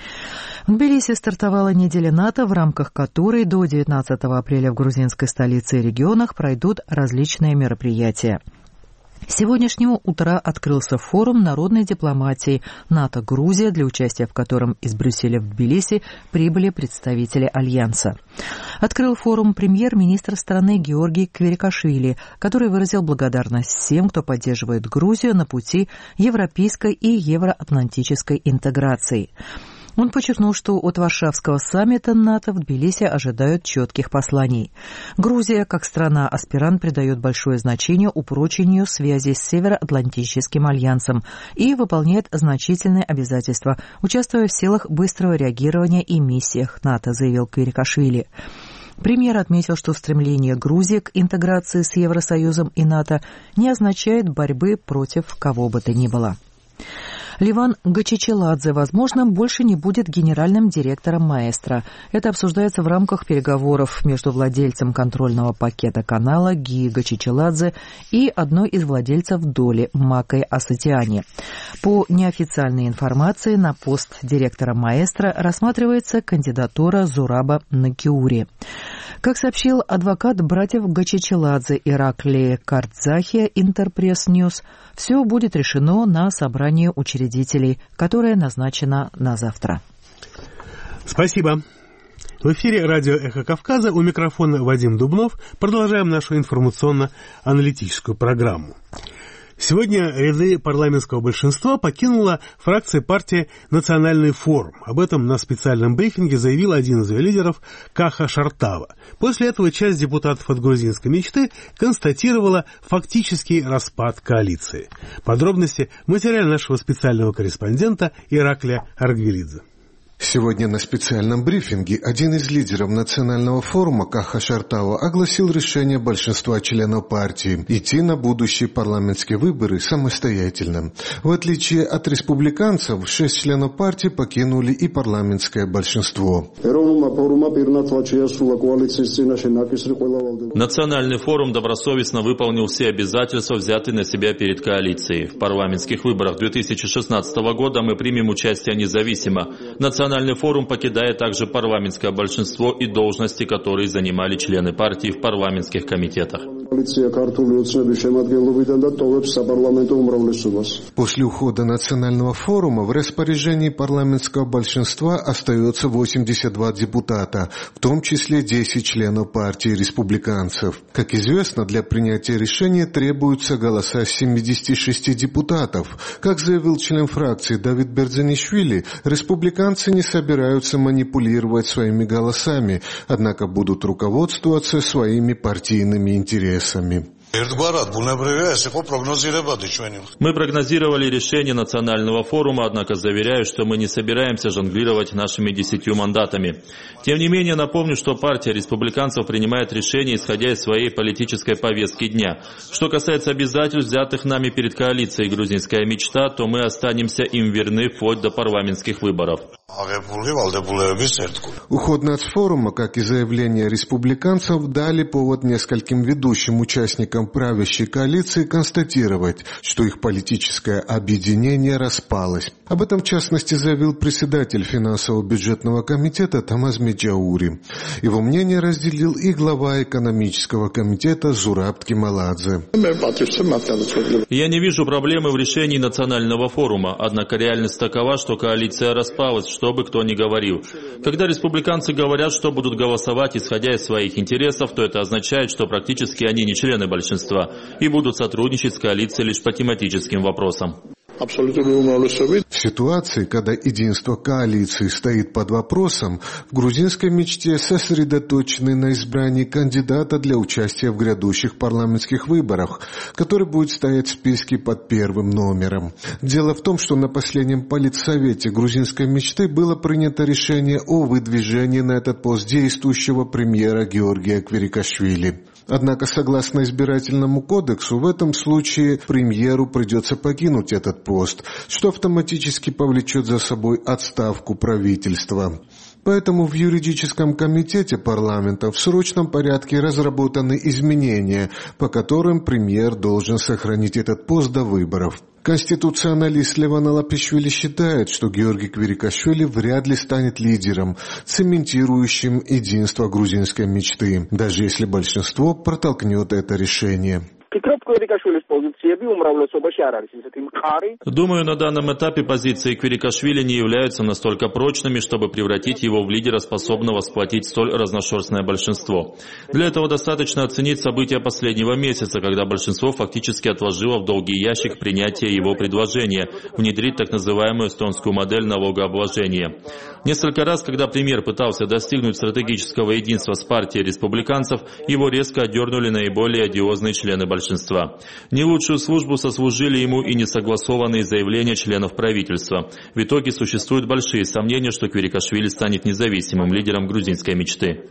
В Тбилиси стартовала неделя НАТО, в рамках которой до 19 апреля в грузинской столице и регионах пройдут различные мероприятия. С сегодняшнего утра открылся форум народной дипломатии НАТО-Грузия, для участия в котором из Брюсселя в Тбилиси прибыли представители Альянса. Открыл форум премьер-министр страны Георгий Квирикашвили, который выразил благодарность всем, кто поддерживает Грузию на пути европейской и евроатлантической интеграции. Он подчеркнул, что от Варшавского саммита НАТО в Тбилиси ожидают четких посланий. Грузия, как страна-аспирант, придает большое значение упрочению связей с Североатлантическим альянсом и выполняет значительные обязательства, участвуя в силах быстрого реагирования и миссиях НАТО, заявил Квирикашвили. Премьер отметил, что стремление Грузии к интеграции с Евросоюзом и НАТО не означает борьбы против кого бы то ни было. Ливан Гачичеладзе, возможно, больше не будет генеральным директором «Маэстро». Это обсуждается в рамках переговоров между владельцем контрольного пакета канала Ги Гачичеладзе и одной из владельцев доли Макой Асатиани. По неофициальной информации, на пост директора «Маэстро» рассматривается кандидатура Зураба Накиури. Как сообщил адвокат братьев Гачичеладзе Ираклий Кардзахия Интерпресс Ньюс, все будет решено на собрании учредителей, которое назначено на завтра. Спасибо. В эфире радио «Эхо Кавказа», у микрофона Вадим Дубнов. Продолжаем нашу информационно-аналитическую программу. Сегодня ряды парламентского большинства покинула фракция партии «Национальный форум». Об этом на специальном брифинге заявил один из ее лидеров Каха Шартава. После этого часть депутатов от грузинской мечты констатировала фактический распад коалиции. Подробности в материале нашего специального корреспондента Ираклия Аргвелидзе. Сегодня на специальном брифинге один из лидеров национального форума Каха Шартава огласил решение большинства членов партии идти на будущие парламентские выборы самостоятельно. В отличие от республиканцев, 6 членов партии покинули и парламентское большинство. Национальный форум добросовестно выполнил все обязательства, взятые на себя перед коалицией. В парламентских выборах 2016 года мы примем участие независимо. Национальный Национальный форум покидает также парламентское большинство и должности, которые занимали члены партии в парламентских комитетах. После ухода Национального форума в распоряжении парламентского большинства остается 82 депутата, в том числе 10 членов партии республиканцев. Как известно, для принятия решения требуются голоса 76 депутатов. Как заявил член фракции Давид Берзанишвили, республиканцы не собираются манипулировать своими голосами, однако будут руководствоваться своими партийными интересами. Мы прогнозировали решение Национального форума, однако заверяю, что мы не собираемся жонглировать нашими 10 мандатами. Тем не менее, напомню, что партия республиканцев принимает решения, исходя из своей политической повестки дня. Что касается обязательств, взятых нами перед коалицией «Грузинская мечта», то мы останемся им верны вплоть до парламентских выборов. Уход нацфорума, как и заявление республиканцев, дали повод нескольким ведущим участникам правящей коалиции констатировать, что их политическое объединение распалось. Об этом, в частности, заявил председатель финансово-бюджетного комитета Тамаз Меджаури. Его мнение разделил и глава экономического комитета Зураб Кемаладзе. Я не вижу проблемы в решении Национального форума, однако реальность такова, что коалиция распалась, что бы кто ни говорил. Когда республиканцы говорят, что будут голосовать, исходя из своих интересов, то это означает, что практически они не члены большинства и будут сотрудничать с коалицией лишь по тематическим вопросам. В ситуации, когда единство коалиции стоит под вопросом, в грузинской мечте сосредоточены на избрании кандидата для участия в грядущих парламентских выборах, который будет стоять в списке под первым номером. Дело в том, что на последнем политсовете грузинской мечты было принято решение о выдвижении на этот пост действующего премьера Георгия Квирикашвили. Однако, согласно избирательному кодексу, в этом случае премьеру придется покинуть этот пост, что автоматически повлечет за собой отставку правительства. Поэтому в юридическом комитете парламента в срочном порядке разработаны изменения, по которым премьер должен сохранить этот пост до выборов. Конституционалист Леван Алапишвили считает, что Георгий Квирикашвили вряд ли станет лидером, цементирующим единство грузинской мечты, даже если большинство протолкнет это решение. Думаю, на данном этапе позиции Квирикашвили не являются настолько прочными, чтобы превратить его в лидера, способного сплотить столь разношерстное большинство. Для этого достаточно оценить события последнего месяца, когда большинство фактически отложило в долгий ящик принятие его предложения внедрить так называемую эстонскую модель налогообложения. Несколько раз, когда премьер пытался достигнуть стратегического единства с партией республиканцев, его резко отдернули наиболее одиозные члены большинства. Не лучшую службу сослужили ему и несогласованные заявления членов правительства. В итоге существуют большие сомнения, что Квирикашвили станет независимым лидером грузинской мечты.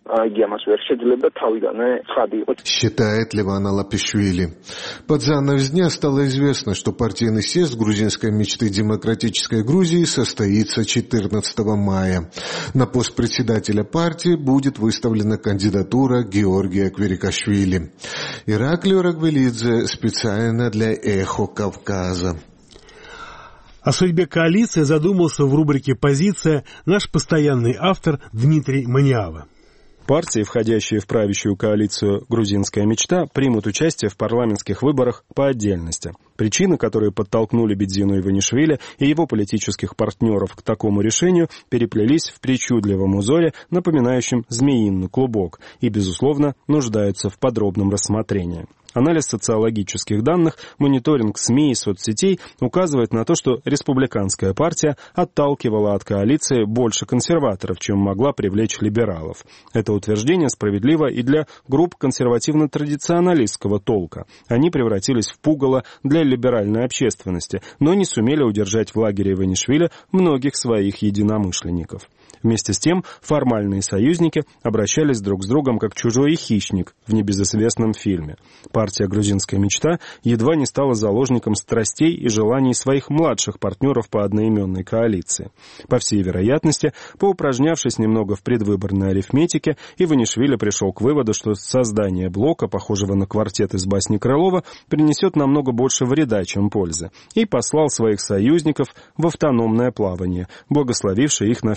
Считает Леван Алапишвили. Под занавес дня стало известно, что партийный съезд грузинской мечты демократической Грузии состоится 14 мая. На пост председателя партии будет выставлена кандидатура Георгия Квирикашвили. Ираклио Рагвелидзе специально для «Эхо Кавказа». О судьбе коалиции задумался в рубрике «Позиция» наш постоянный автор Дмитрий Маниава. Партии, входящие в правящую коалицию «Грузинская мечта», примут участие в парламентских выборах по отдельности. Причины, которые подтолкнули Бедзину Иванишвили и его политических партнеров к такому решению, переплелись в причудливом узоре, напоминающем змеиный клубок, и, безусловно, нуждаются в подробном рассмотрении. Анализ социологических данных, мониторинг СМИ и соцсетей указывает на то, что республиканская партия отталкивала от коалиции больше консерваторов, чем могла привлечь либералов. Это утверждение справедливо и для групп консервативно-традиционалистского толка. Они превратились в пугало для либеральной общественности, но не сумели удержать в лагере Иванишвили многих своих единомышленников. Вместе с тем, формальные союзники обращались друг с другом как чужой и хищник в небезызвестном фильме. Партия «Грузинская мечта» едва не стала заложником страстей и желаний своих младших партнеров по одноименной коалиции. По всей вероятности, поупражнявшись немного в предвыборной арифметике, Иванишвили пришел к выводу, что создание блока, похожего на квартет из басни Крылова, принесет намного больше вреда, чем пользы, и послал своих союзников в автономное плавание, благословившее их на все 4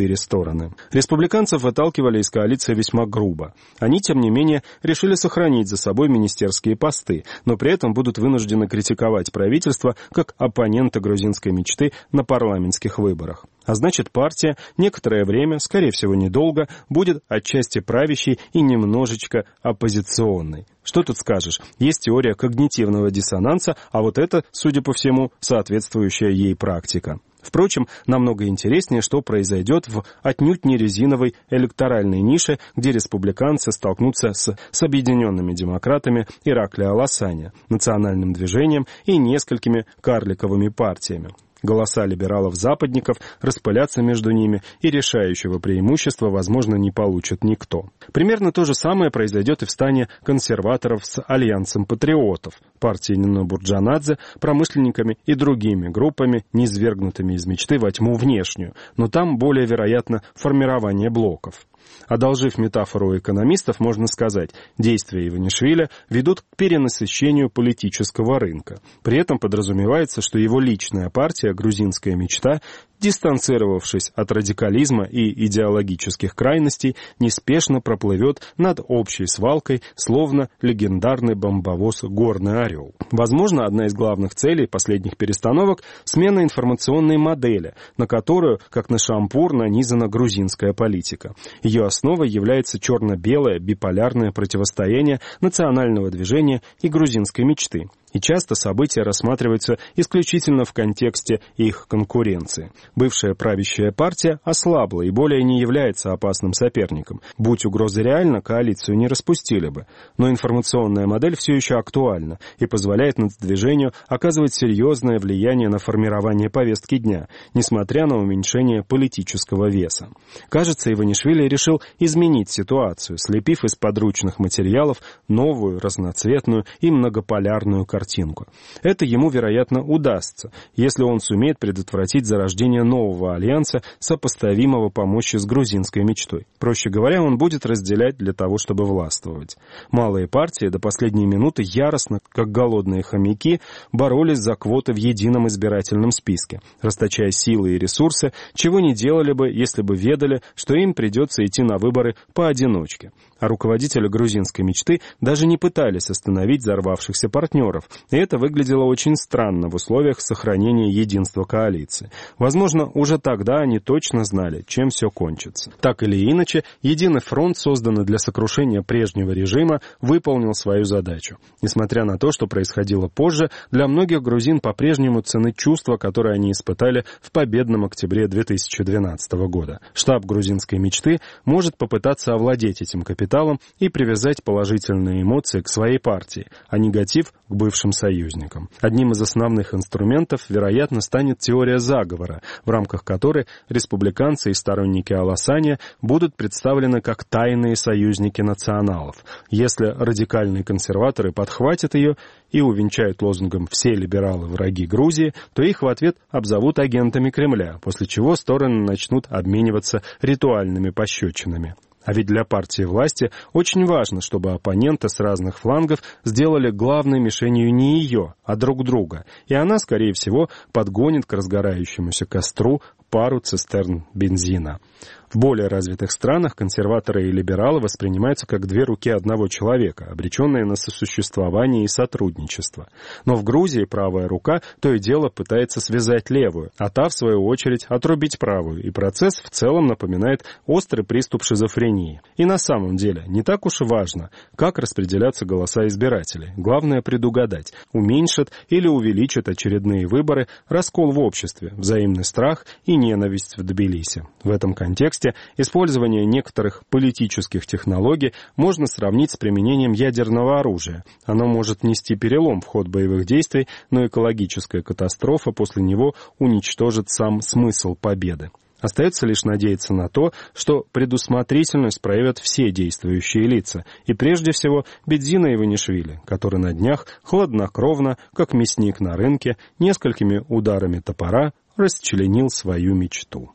4 стороны. Республиканцев выталкивали из коалиции весьма грубо. Они, тем не менее, решили сохранить за собой министерские посты, но при этом будут вынуждены критиковать правительство как оппонента грузинской мечты на парламентских выборах. А значит, партия некоторое время, скорее всего недолго, будет отчасти правящей и немножечко оппозиционной. Что тут скажешь? Есть теория когнитивного диссонанса, а вот это, судя по всему, соответствующая ей практика. Впрочем, намного интереснее, что произойдет в отнюдь не резиновой электоральной нише, где республиканцы столкнутся с объединенными демократами Ираклия Аласаня, национальным движением и несколькими карликовыми партиями. Голоса либералов-западников распылятся между ними, и решающего преимущества, возможно, не получит никто. Примерно то же самое произойдет и в стане консерваторов с Альянсом патриотов, партией Нино Бурджанадзе, промышленниками и другими группами, низвергнутыми из мечты во тьму внешнюю, но там более вероятно формирование блоков. Одолжив метафору экономистов, можно сказать, действия Иванишвили ведут к перенасыщению политического рынка. При этом подразумевается, что его личная партия «Грузинская мечта», дистанцировавшись от радикализма и идеологических крайностей, неспешно проплывет над общей свалкой, словно легендарный бомбовоз «Горный орел». Возможно, одна из главных целей последних перестановок – смена информационной модели, на которую, как на шампур, нанизана грузинская политика. Ее основой является черно-белое биполярное противостояние национального движения и грузинской мечты. И часто события рассматриваются исключительно в контексте их конкуренции. Бывшая правящая партия ослабла и более не является опасным соперником. Будь угрозы реально, коалицию не распустили бы. Но информационная модель все еще актуальна и позволяет нацдвижению оказывать серьезное влияние на формирование повестки дня, несмотря на уменьшение политического веса. Кажется, Иванишвили решил изменить ситуацию, слепив из подручных материалов новую, разноцветную и многополярную картинку. Это ему, вероятно, удастся, если он сумеет предотвратить зарождение нового альянса, сопоставимого по мощи с грузинской мечтой. Проще говоря, он будет разделять для того, чтобы властвовать. Малые партии до последней минуты яростно, как голодные хомяки, боролись за квоты в едином избирательном списке, расточая силы и ресурсы, чего не делали бы, если бы ведали, что им придется идти на выборы поодиночке. А руководители грузинской мечты даже не пытались остановить взорвавшихся партнеров, и это выглядело очень странно в условиях сохранения единства коалиции. Возможно, уже тогда они точно знали, чем все кончится. Так или иначе, Единый фронт, созданный для сокрушения прежнего режима, выполнил свою задачу. Несмотря на то, что происходило позже, для многих грузин по-прежнему ценны чувства, которые они испытали в победном октябре 2012 года. Штаб грузинской мечты может попытаться овладеть этим капиталом и привязать положительные эмоции к своей партии, а негатив — к бывшим союзникам. Одним из основных инструментов, вероятно, станет теория заговора, в рамках которой республиканцы и сторонники Аласаня будут представлены как тайные союзники националов. Если радикальные консерваторы подхватят ее и увенчают лозунгом «все либералы враги Грузии», то их в ответ обзовут агентами Кремля, после чего стороны начнут обмениваться ритуальными пощечинами. А ведь для партии власти очень важно, чтобы оппоненты с разных флангов сделали главной мишенью не ее, а друг друга, и она, скорее всего, подгонит к разгорающемуся костру пару цистерн бензина. В более развитых странах консерваторы и либералы воспринимаются как две руки одного человека, обреченные на сосуществование и сотрудничество. Но в Грузии правая рука то и дело пытается связать левую, а та, в свою очередь, отрубить правую, и процесс в целом напоминает острый приступ шизофрении. И на самом деле не так уж и важно, как распределятся голоса избирателей. Главное предугадать, уменьшит или увеличит очередные выборы раскол в обществе, взаимный страх и ненависть в Тбилиси. В этом контексте использование некоторых политических технологий можно сравнить с применением ядерного оружия. Оно может внести перелом в ход боевых действий, но экологическая катастрофа после него уничтожит сам смысл победы. Остается лишь надеяться на то, что предусмотрительность проявят все действующие лица, и прежде всего Бедзина Иванишвили, который на днях хладнокровно, как мясник на рынке, несколькими ударами топора расчленил свою мечту.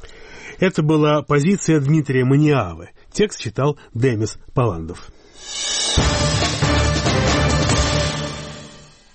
Это была позиция Дмитрия Маниавы. Текст читал Демис Паландов.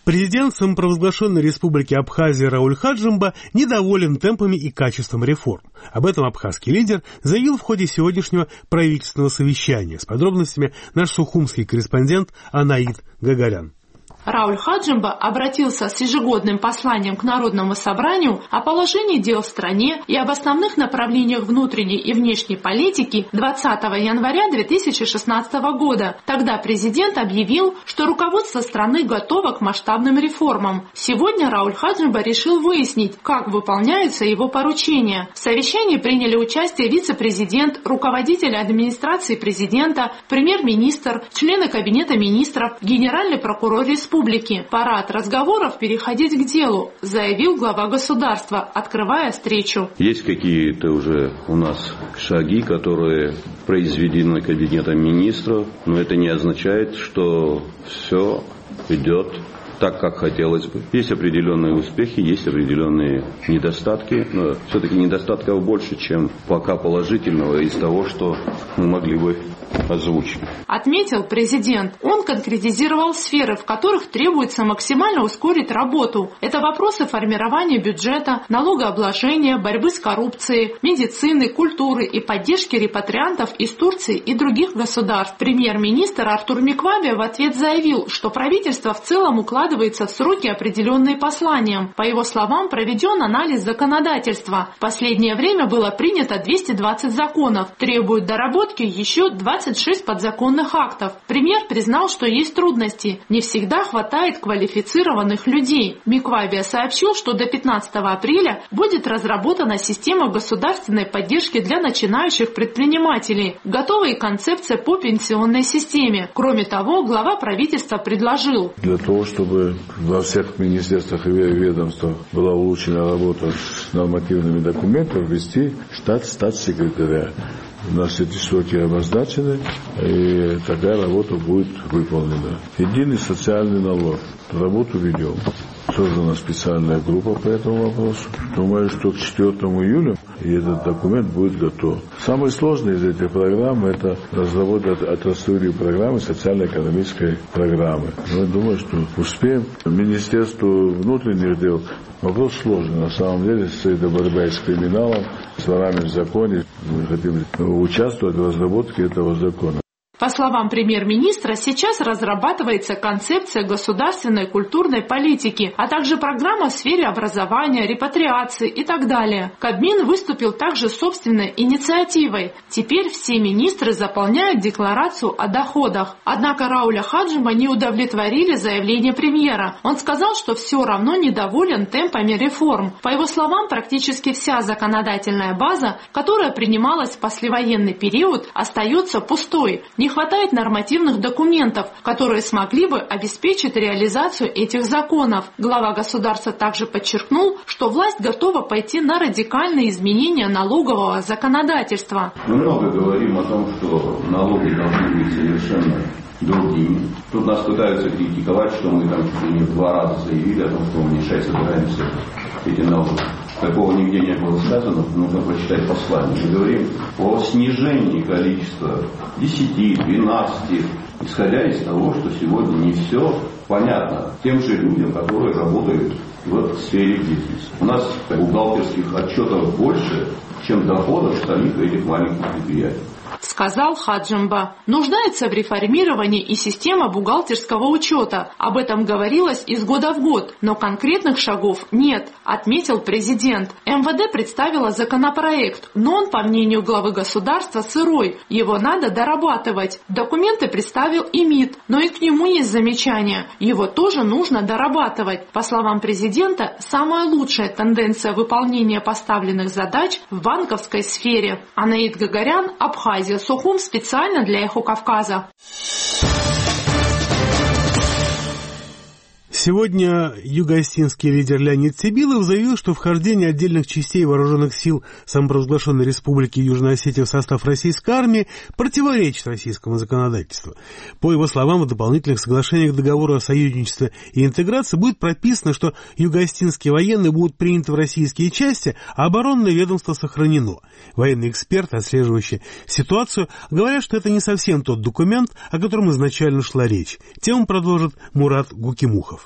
Президент самопровозглашенной республики Абхазия Рауль Хаджимба недоволен темпами и качеством реформ. Об этом абхазский лидер заявил в ходе сегодняшнего правительственного совещания. С подробностями наш сухумский корреспондент Анаид Гагарян. Рауль Хаджимба обратился с ежегодным посланием к Народному собранию о положении дел в стране и об основных направлениях внутренней и внешней политики 20 января 2016 года. Тогда президент объявил, что руководство страны готово к масштабным реформам. Сегодня Рауль Хаджимба решил выяснить, как выполняются его поручения. В совещании приняли участие вице-президент, руководитель администрации президента, премьер-министр, члены кабинета министров, генеральный прокурор республики. Пора от разговоров переходить к делу, заявил глава государства, открывая встречу. Есть какие-то уже у нас шаги, которые произведены кабинетом министров, но это не означает, что все идет так, как хотелось бы. Есть определенные успехи, есть определенные недостатки, но все-таки недостатков больше, чем пока положительного из того, что мы могли бы озвучить. Отметил президент. Он конкретизировал сферы, в которых требуется максимально ускорить работу. Это вопросы формирования бюджета, налогообложения, борьбы с коррупцией, медицины, культуры и поддержки репатриантов из Турции и других государств. Премьер-министр Артур Миквабе в ответ заявил, что правительство в целом укладывается в сроки, определенные посланием. По его словам, проведен анализ законодательства. В последнее время было принято 220 законов. Требуют доработки еще 26 подзаконных актов. Премьер признал, что есть трудности. Не всегда хватает квалифицированных людей. Миквабе сообщил, что до 15 апреля будет разработана система государственной поддержки для начинающих предпринимателей. Готова и концепция по пенсионной системе. Кроме того, глава правительства предложил: для того, чтобы во всех министерствах и ведомствах была улучшена работа с нормативными документами, ввести штат статс-секретаря. У нас эти сроки обозначены, и такая работа будет выполнена. Единый социальный налог. Работу ведем. Создана специальная группа по этому вопросу. Думаю, что к 4 июля этот документ будет готов. Самое сложное из этих программ – это разработать отраслевые программы, социально-экономической программы. Но я думаю, что успеем. Министерство внутренних дел вопрос сложный. На самом деле, это борьба с криминалом, с ворами в законе. Мы хотим участвовать в разработке этого закона. По словам премьер-министра, сейчас разрабатывается концепция государственной культурной политики, а также программа в сфере образования, репатриации и так далее. Кабмин выступил также с собственной инициативой. Теперь все министры заполняют декларацию о доходах. Однако Рауля Хаджимба не удовлетворили заявление премьера. Он сказал, что все равно недоволен темпами реформ. По его словам, практически вся законодательная база, которая принималась в послевоенный период, остается пустой. Не хватает нормативных документов, которые смогли бы обеспечить реализацию этих законов. Глава государства также подчеркнул, что власть готова пойти на радикальные изменения налогового законодательства. Мы много говорим о том, что налоги должны быть совершенно другими. Тут нас пытаются критиковать, что мы там чуть ли не в 2 раза заявили о том, что уменьшать собираемся эти налоги. Такого нигде не было сказано, нужно прочитать послание. Мы говорим о снижении количества 10, 12, исходя из того, что сегодня не все понятно тем же людям, которые работают в сфере бизнеса. У нас бухгалтерских отчетов больше, чем доходов самих этих маленьких предприятий. Сказал Хаджимба. Нуждается в реформировании и система бухгалтерского учета. Об этом говорилось из года в год, но конкретных шагов нет, отметил президент. МВД представила законопроект, но он, по мнению главы государства, сырой. Его надо дорабатывать. Документы представил и МИД, но и к нему есть замечания. Его тоже нужно дорабатывать. По словам президента, самая лучшая тенденция выполнения поставленных задач в банковской сфере. Анаид Гагарян, Абхазия, Сухум, специально для Эхо Кавказа. Сегодня юго-осетинский лидер Леонид Сибилов заявил, что вхождение отдельных частей вооруженных сил самопровозглашенной республики Южная Осетия в состав российской армии противоречит российскому законодательству. По его словам, в дополнительных соглашениях договора о союзничестве и интеграции будет прописано, что юго-осетинские военные будут приняты в российские части, а оборонное ведомство сохранено. Военные эксперты, отслеживающие ситуацию, говорят, что это не совсем тот документ, о котором изначально шла речь. Тему продолжит Мурат Гукимухов.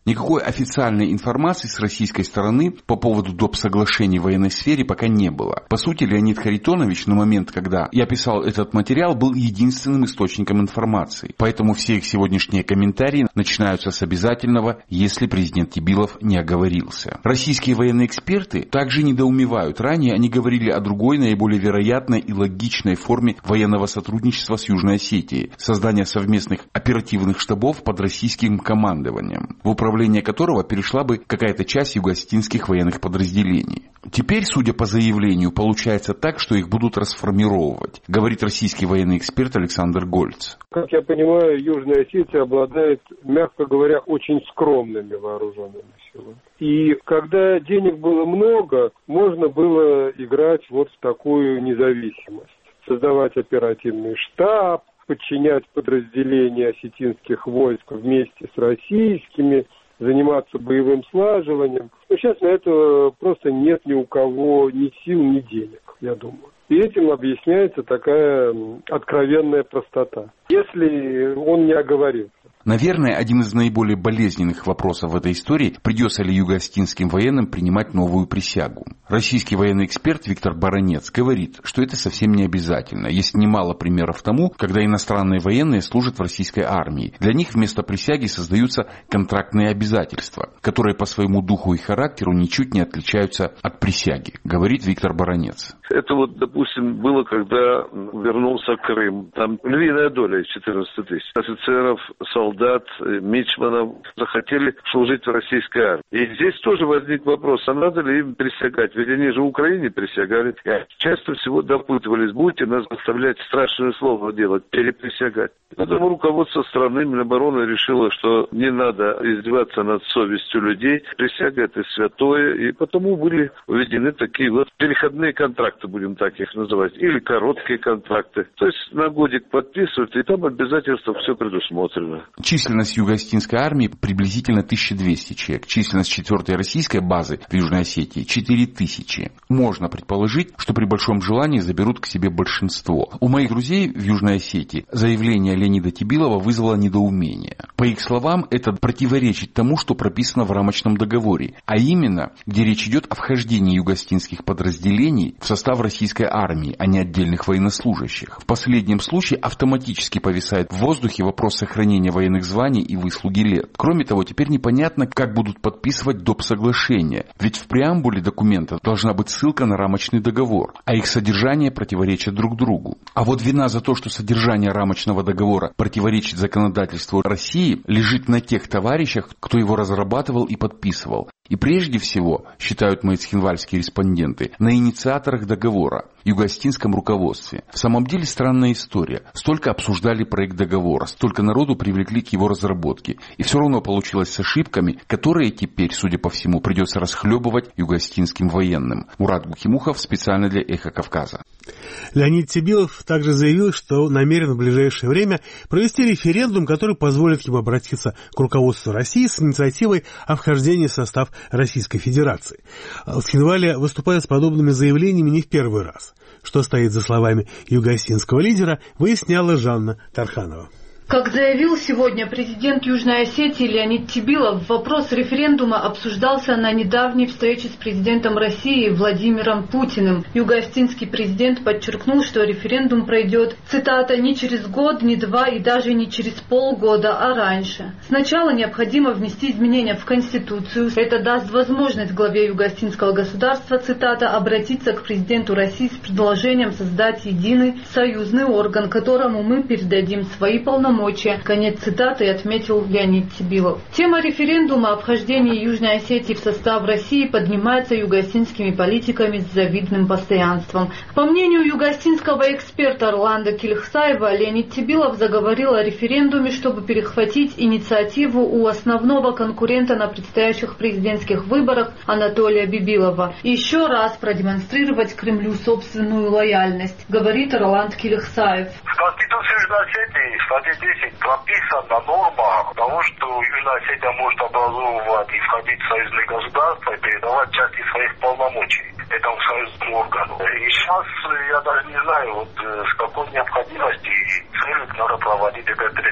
Никакой официальной информации с российской стороны по поводу доп. Соглашений в военной сфере пока не было. По сути, Леонид Харитонович на момент, когда я писал этот материал, был единственным источником информации. Поэтому все их сегодняшние комментарии начинаются с обязательного «если президент Тебилов не оговорился». Российские военные эксперты также недоумевают. Ранее они говорили о другой, наиболее вероятной и логичной форме военного сотрудничества с Южной Осетией – создание совместных оперативных штабов под российским командованием, в управление которого перешла бы какая-то часть юго-осетинских военных подразделений. Теперь, судя по заявлению, получается так, что их будут расформировать, говорит российский военный эксперт Александр Гольц. Как я понимаю, Южная Осетия обладает, мягко говоря, очень скромными вооруженными силами. И когда денег было много, можно было играть вот в такую независимость. Создавать оперативный штаб, подчинять подразделения осетинских войск вместе с российскими, заниматься боевым слаживанием. Но сейчас на это просто нет ни у кого ни сил, ни денег, я думаю. И этим объясняется такая откровенная простота. Если он не оговорился. Наверное, один из наиболее болезненных вопросов в этой истории – придется ли юго-осетинским военным принимать новую присягу. Российский военный эксперт Виктор Баранец говорит, что это совсем не обязательно. Есть немало примеров тому, когда иностранные военные служат в российской армии. Для них вместо присяги создаются контрактные обязательства, которые по своему духу и характеру ничуть не отличаются от присяги, говорит Виктор Баранец. Это вот, допустим, было, когда вернулся Крым. Там львиная доля из 14 тысяч офицеров, солдат, мичманов захотели служить в российской армии. И здесь тоже возник вопрос, а надо ли им присягать? Ведь они же в Украине присягали. Часто всего допытывались, будете нас заставлять страшное слово делать, переприсягать. Поэтому руководство страны, Минобороны решило, что не надо издеваться над совестью людей. Присяга — это святое, и потому были введены такие вот переходные контракты, будем так их называть, или короткие контракты. То есть на годик подписывают, и там обязательства все предусмотрено. Численность юго-осетинской армии приблизительно 1200 человек. Численность 4-й российской базы в Южной Осетии 4000. Можно предположить, что при большом желании заберут к себе большинство. У моих друзей в Южной Осетии заявление Леонида Тебилова вызвало недоумение. По их словам, это противоречит тому, что прописано в рамочном договоре, а именно, где речь идет о вхождении юго-осетинских подразделений в состав российской армии, а не отдельных военнослужащих. В последнем случае автоматически повисает в воздухе вопрос сохранения военных званий и выслуги лет. Кроме того, теперь непонятно, как будут подписывать доп. Соглашения, ведь в преамбуле документа должна быть ссылка на рамочный договор, а их содержание противоречит друг другу. А вот вина за то, что содержание рамочного договора противоречит законодательству России, лежит на тех товарищах, кто его разрабатывал и подписывал. И прежде всего, считают мои цхинвальские респонденты, на инициаторах договора, юго-осетинском руководстве. В самом деле странная история. Столько обсуждали проект договора, столько народу привлекли к его разработке. И все равно получилось с ошибками, которые теперь, судя по всему, придется расхлебывать юго-осетинским военным. Мурат Гухимухов специально для «Эхо Кавказа». Леонид Тебилов также заявил, что намерен в ближайшее время провести референдум, который позволит ему обратиться к руководству России с инициативой о вхождении в состав Российской Федерации. Цхинвали выступает с подобными заявлениями не в первый раз. Что стоит за словами юго-осетинского лидера, выясняла Жанна Тарханова. Как заявил сегодня президент Южной Осетии Леонид Тебилов, вопрос референдума обсуждался на недавней встрече с президентом России Владимиром Путиным. Юго-осетинский президент подчеркнул, что референдум пройдет, цитата, не через год, не два и даже не через полгода, а раньше. Сначала необходимо внести изменения в Конституцию. Это даст возможность главе юго-осетинского государства, цитата, обратиться к президенту России с предложением создать единый союзный орган, которому мы передадим свои полномочия. Конец цитаты, отметил Леонид Тебилов. Тема референдума о вхождении Южной Осетии в состав России поднимается юго-осетинскими политиками с завидным постоянством. По мнению юго-осетинского эксперта Орландо Килихсаева, Леонид Тебилов заговорил о референдуме, чтобы перехватить инициативу у основного конкурента на предстоящих президентских выборах Анатолия Бибилова и еще раз продемонстрировать Кремлю собственную лояльность, говорит Орландо Килихсаев. В Конституции Южной Осетии в статье 10 прописана норма того, что Южная Осетия может образовывать и входить в союзные государства и передавать части своих полномочий этому союзному органу. И сейчас я даже не знаю, с какой необходимости и целью надо проводить этот референдум.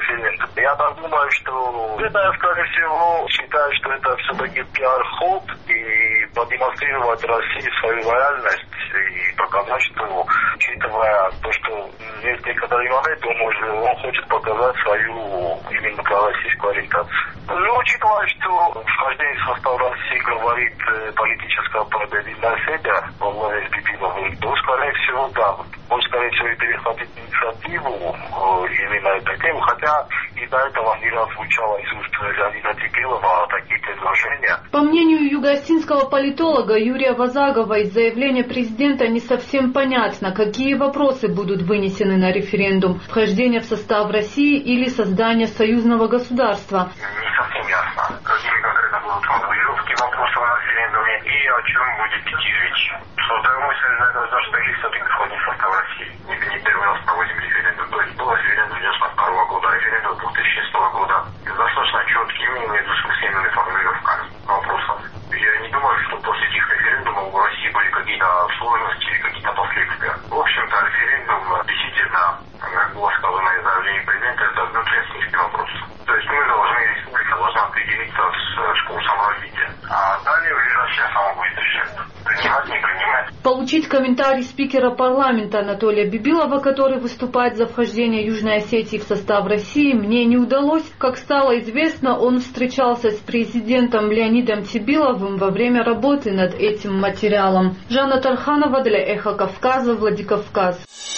референдум. Я так думаю, что это, скорее всего, считаю, что это все-таки пиар-ход и продемонстрировать России свою лояльность и показать, что, учитывая то, что есть некоторые моменты, он хочет показать свою именно пророссийскую ориентацию. Но учитывая, что вхождение в состав России говорит политическая победительная седя во главе с Бибиловым, то, скорее всего, да. Он, скорее всего, и перехватит инициативу именно этой темы, хотя и до этого не раз звучало из уст Леонида Бибилова такие предложения. По мнению юго-осетинского политолога Юрия Вазагова, из заявления президента не совсем понятно, какие вопросы будут вынесены на референдум: вхождение в состав России или создание союзного государства. Не совсем ясно, какие конкретно будут формулировки вопросов на референдуме и о чем будет идти речь. Создаем мысль на государство или все-таки входит в состав России. Не первый раз проводим референдум. То есть был референдум 1992 года, референдум 2006 года. Достаточно четкими и недвусмысленными формулировками вопросов. Я не думаю, что после этих референдумов у России были какие-то сложности или какие-то последствия. В общем-то, референдум действительно, как было сказано из заявления президента, это внутрироссийский вопрос. То есть мы должны, республика должна определиться с курсом развития. А далее уже Россия сама будет решать, принимать, не принимать. Получить комментарий спикера парламента Анатолия Бибилова, который выступает за вхождение Южной Осетии в состав России, мне не удалось. Как стало известно, он встречался с президентом Леонидом Бибиловым во время работы над этим материалом. Жанна Тарханова для Эхо Кавказа, Владикавказ.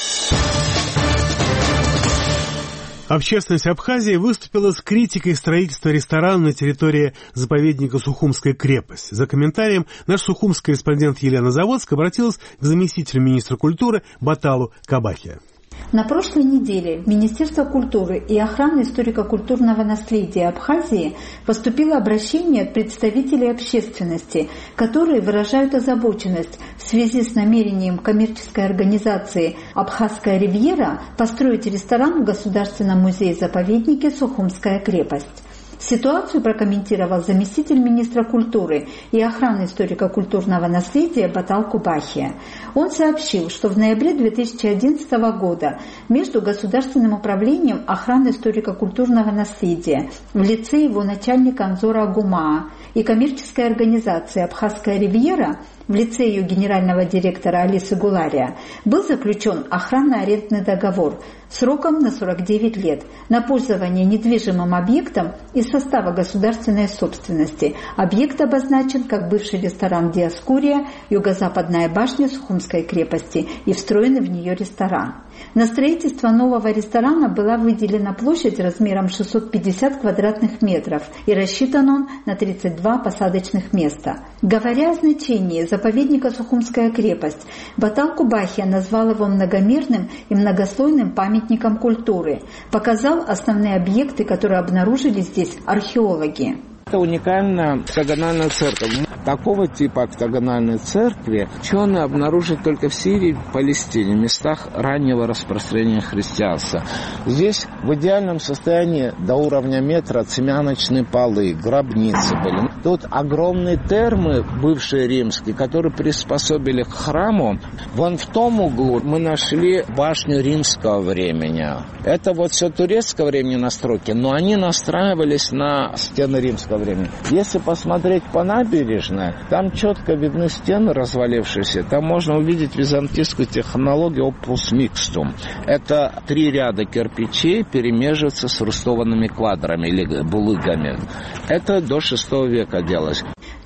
Общественность Абхазии выступила с критикой строительства ресторана на территории заповедника Сухумская крепость. За комментарием наш сухумский корреспондент Елена Заводская обратилась к заместителю министра культуры Баталу Кабахе. На прошлой неделе в Министерство культуры и охраны историко-культурного наследия Абхазии поступило обращение от представителей общественности, которые выражают озабоченность в связи с намерением коммерческой организации «Абхазская ривьера» построить ресторан в Государственном музее-заповеднике «Сухумская крепость». Ситуацию прокомментировал заместитель министра культуры и охраны историко-культурного наследия Батал Кубахия. Он сообщил, что в ноябре 2011 года между Государственным управлением охраны историко-культурного наследия в лице его начальника Анзора Агумаа и коммерческой организации «Абхазская ривьера» в лице ее генерального директора Алисы Гулария был заключен охранно-арендный договор сроком на 49 лет на пользование недвижимым объектом из состава государственной собственности. Объект обозначен как бывший ресторан «Диаскурия», юго-западная башня Сухумской крепости и встроенный в нее ресторан. На строительство нового ресторана была выделена площадь размером 650 квадратных метров и рассчитан он на 32 посадочных места. Говоря о значении заповедника Сухумская крепость, Батал Кубахия назвал его многомерным и многослойным памятником культуры, показал основные объекты, которые обнаружили здесь археологи. Это уникальная октагональная церковь. Такого типа октагональной церкви ученые обнаружат только в Сирии, в Палестине, в местах раннего распространения христианства. Здесь в идеальном состоянии до уровня метра цемяночные полы, гробницы были. Тут огромные термы, бывшие римские, которые приспособили к храму. Вон в том углу мы нашли башню римского времени. Это вот все турецкого времени настройки, но они настраивались на стены римского времени. Если посмотреть по набережной, там четко видны стены развалившиеся. Там можно увидеть византийскую технологию opus mixtum. Это 3 ряда кирпичей перемеживаются с рустованными квадрами или булыгами. Это до VI века делалось.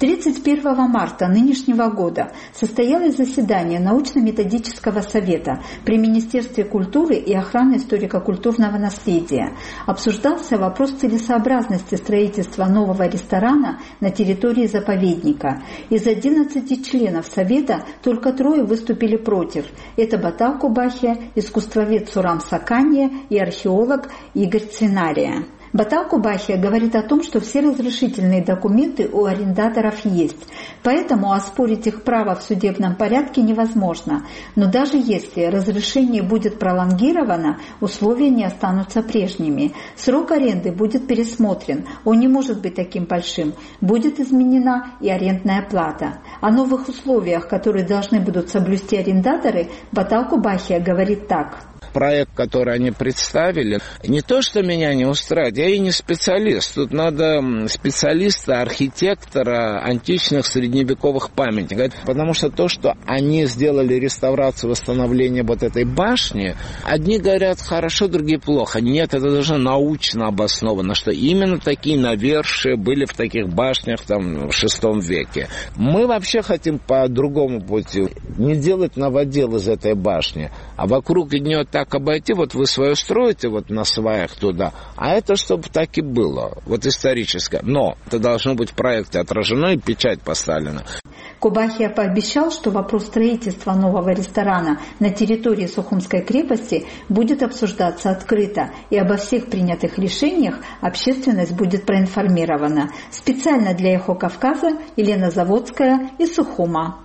31 марта нынешнего года состоялось заседание научно-методического совета при Министерстве культуры и охраны историко-культурного наследия. Обсуждался вопрос целесообразности строительства нового ресторана на территории заповедника. Из 11 членов совета только 3 выступили против. Это Батал Кубахия, искусствовед Сурам Сакания и археолог Игорь Цинария. Батал Кубахия говорит о том, что все разрешительные документы у арендаторов есть, поэтому оспорить их право в судебном порядке невозможно. Но даже если разрешение будет пролонгировано, условия не останутся прежними. Срок аренды будет пересмотрен, он не может быть таким большим. Будет изменена и арендная плата. О новых условиях, которые должны будут соблюсти арендаторы, Батал Кубахия говорит так. проект, который они представили, не то, что меня не устраивает, я и не специалист. Тут надо специалиста, архитектора античных средневековых памятников. Потому что то, что они сделали реставрацию, восстановление вот этой башни, одни говорят хорошо, другие плохо. Нет, это даже научно обосновано, что именно такие навершия были в таких башнях там в VI веке. Мы вообще хотим по другому пути. Не делать новодел из этой башни, а вокруг нее так обойти, вот вы свое строите вот на сваях туда, а это чтобы так и было, вот историческое. Но это должно быть в проекте отражено и печать поставлена. Кубахия пообещал, что вопрос строительства нового ресторана на территории Сухумской крепости будет обсуждаться открыто, и обо всех принятых решениях общественность будет проинформирована. Специально для «Эхо Кавказа» Елена Заводская из Сухума.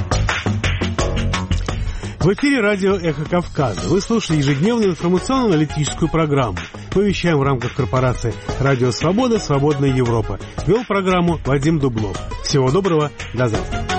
В эфире радио «Эхо Кавказа». Вы слушали ежедневную информационно-аналитическую программу. Мы вещаем в рамках корпорации «Радио Свобода. Свободная Европа». Вел программу Вадим Дубнов. Всего доброго. До завтра.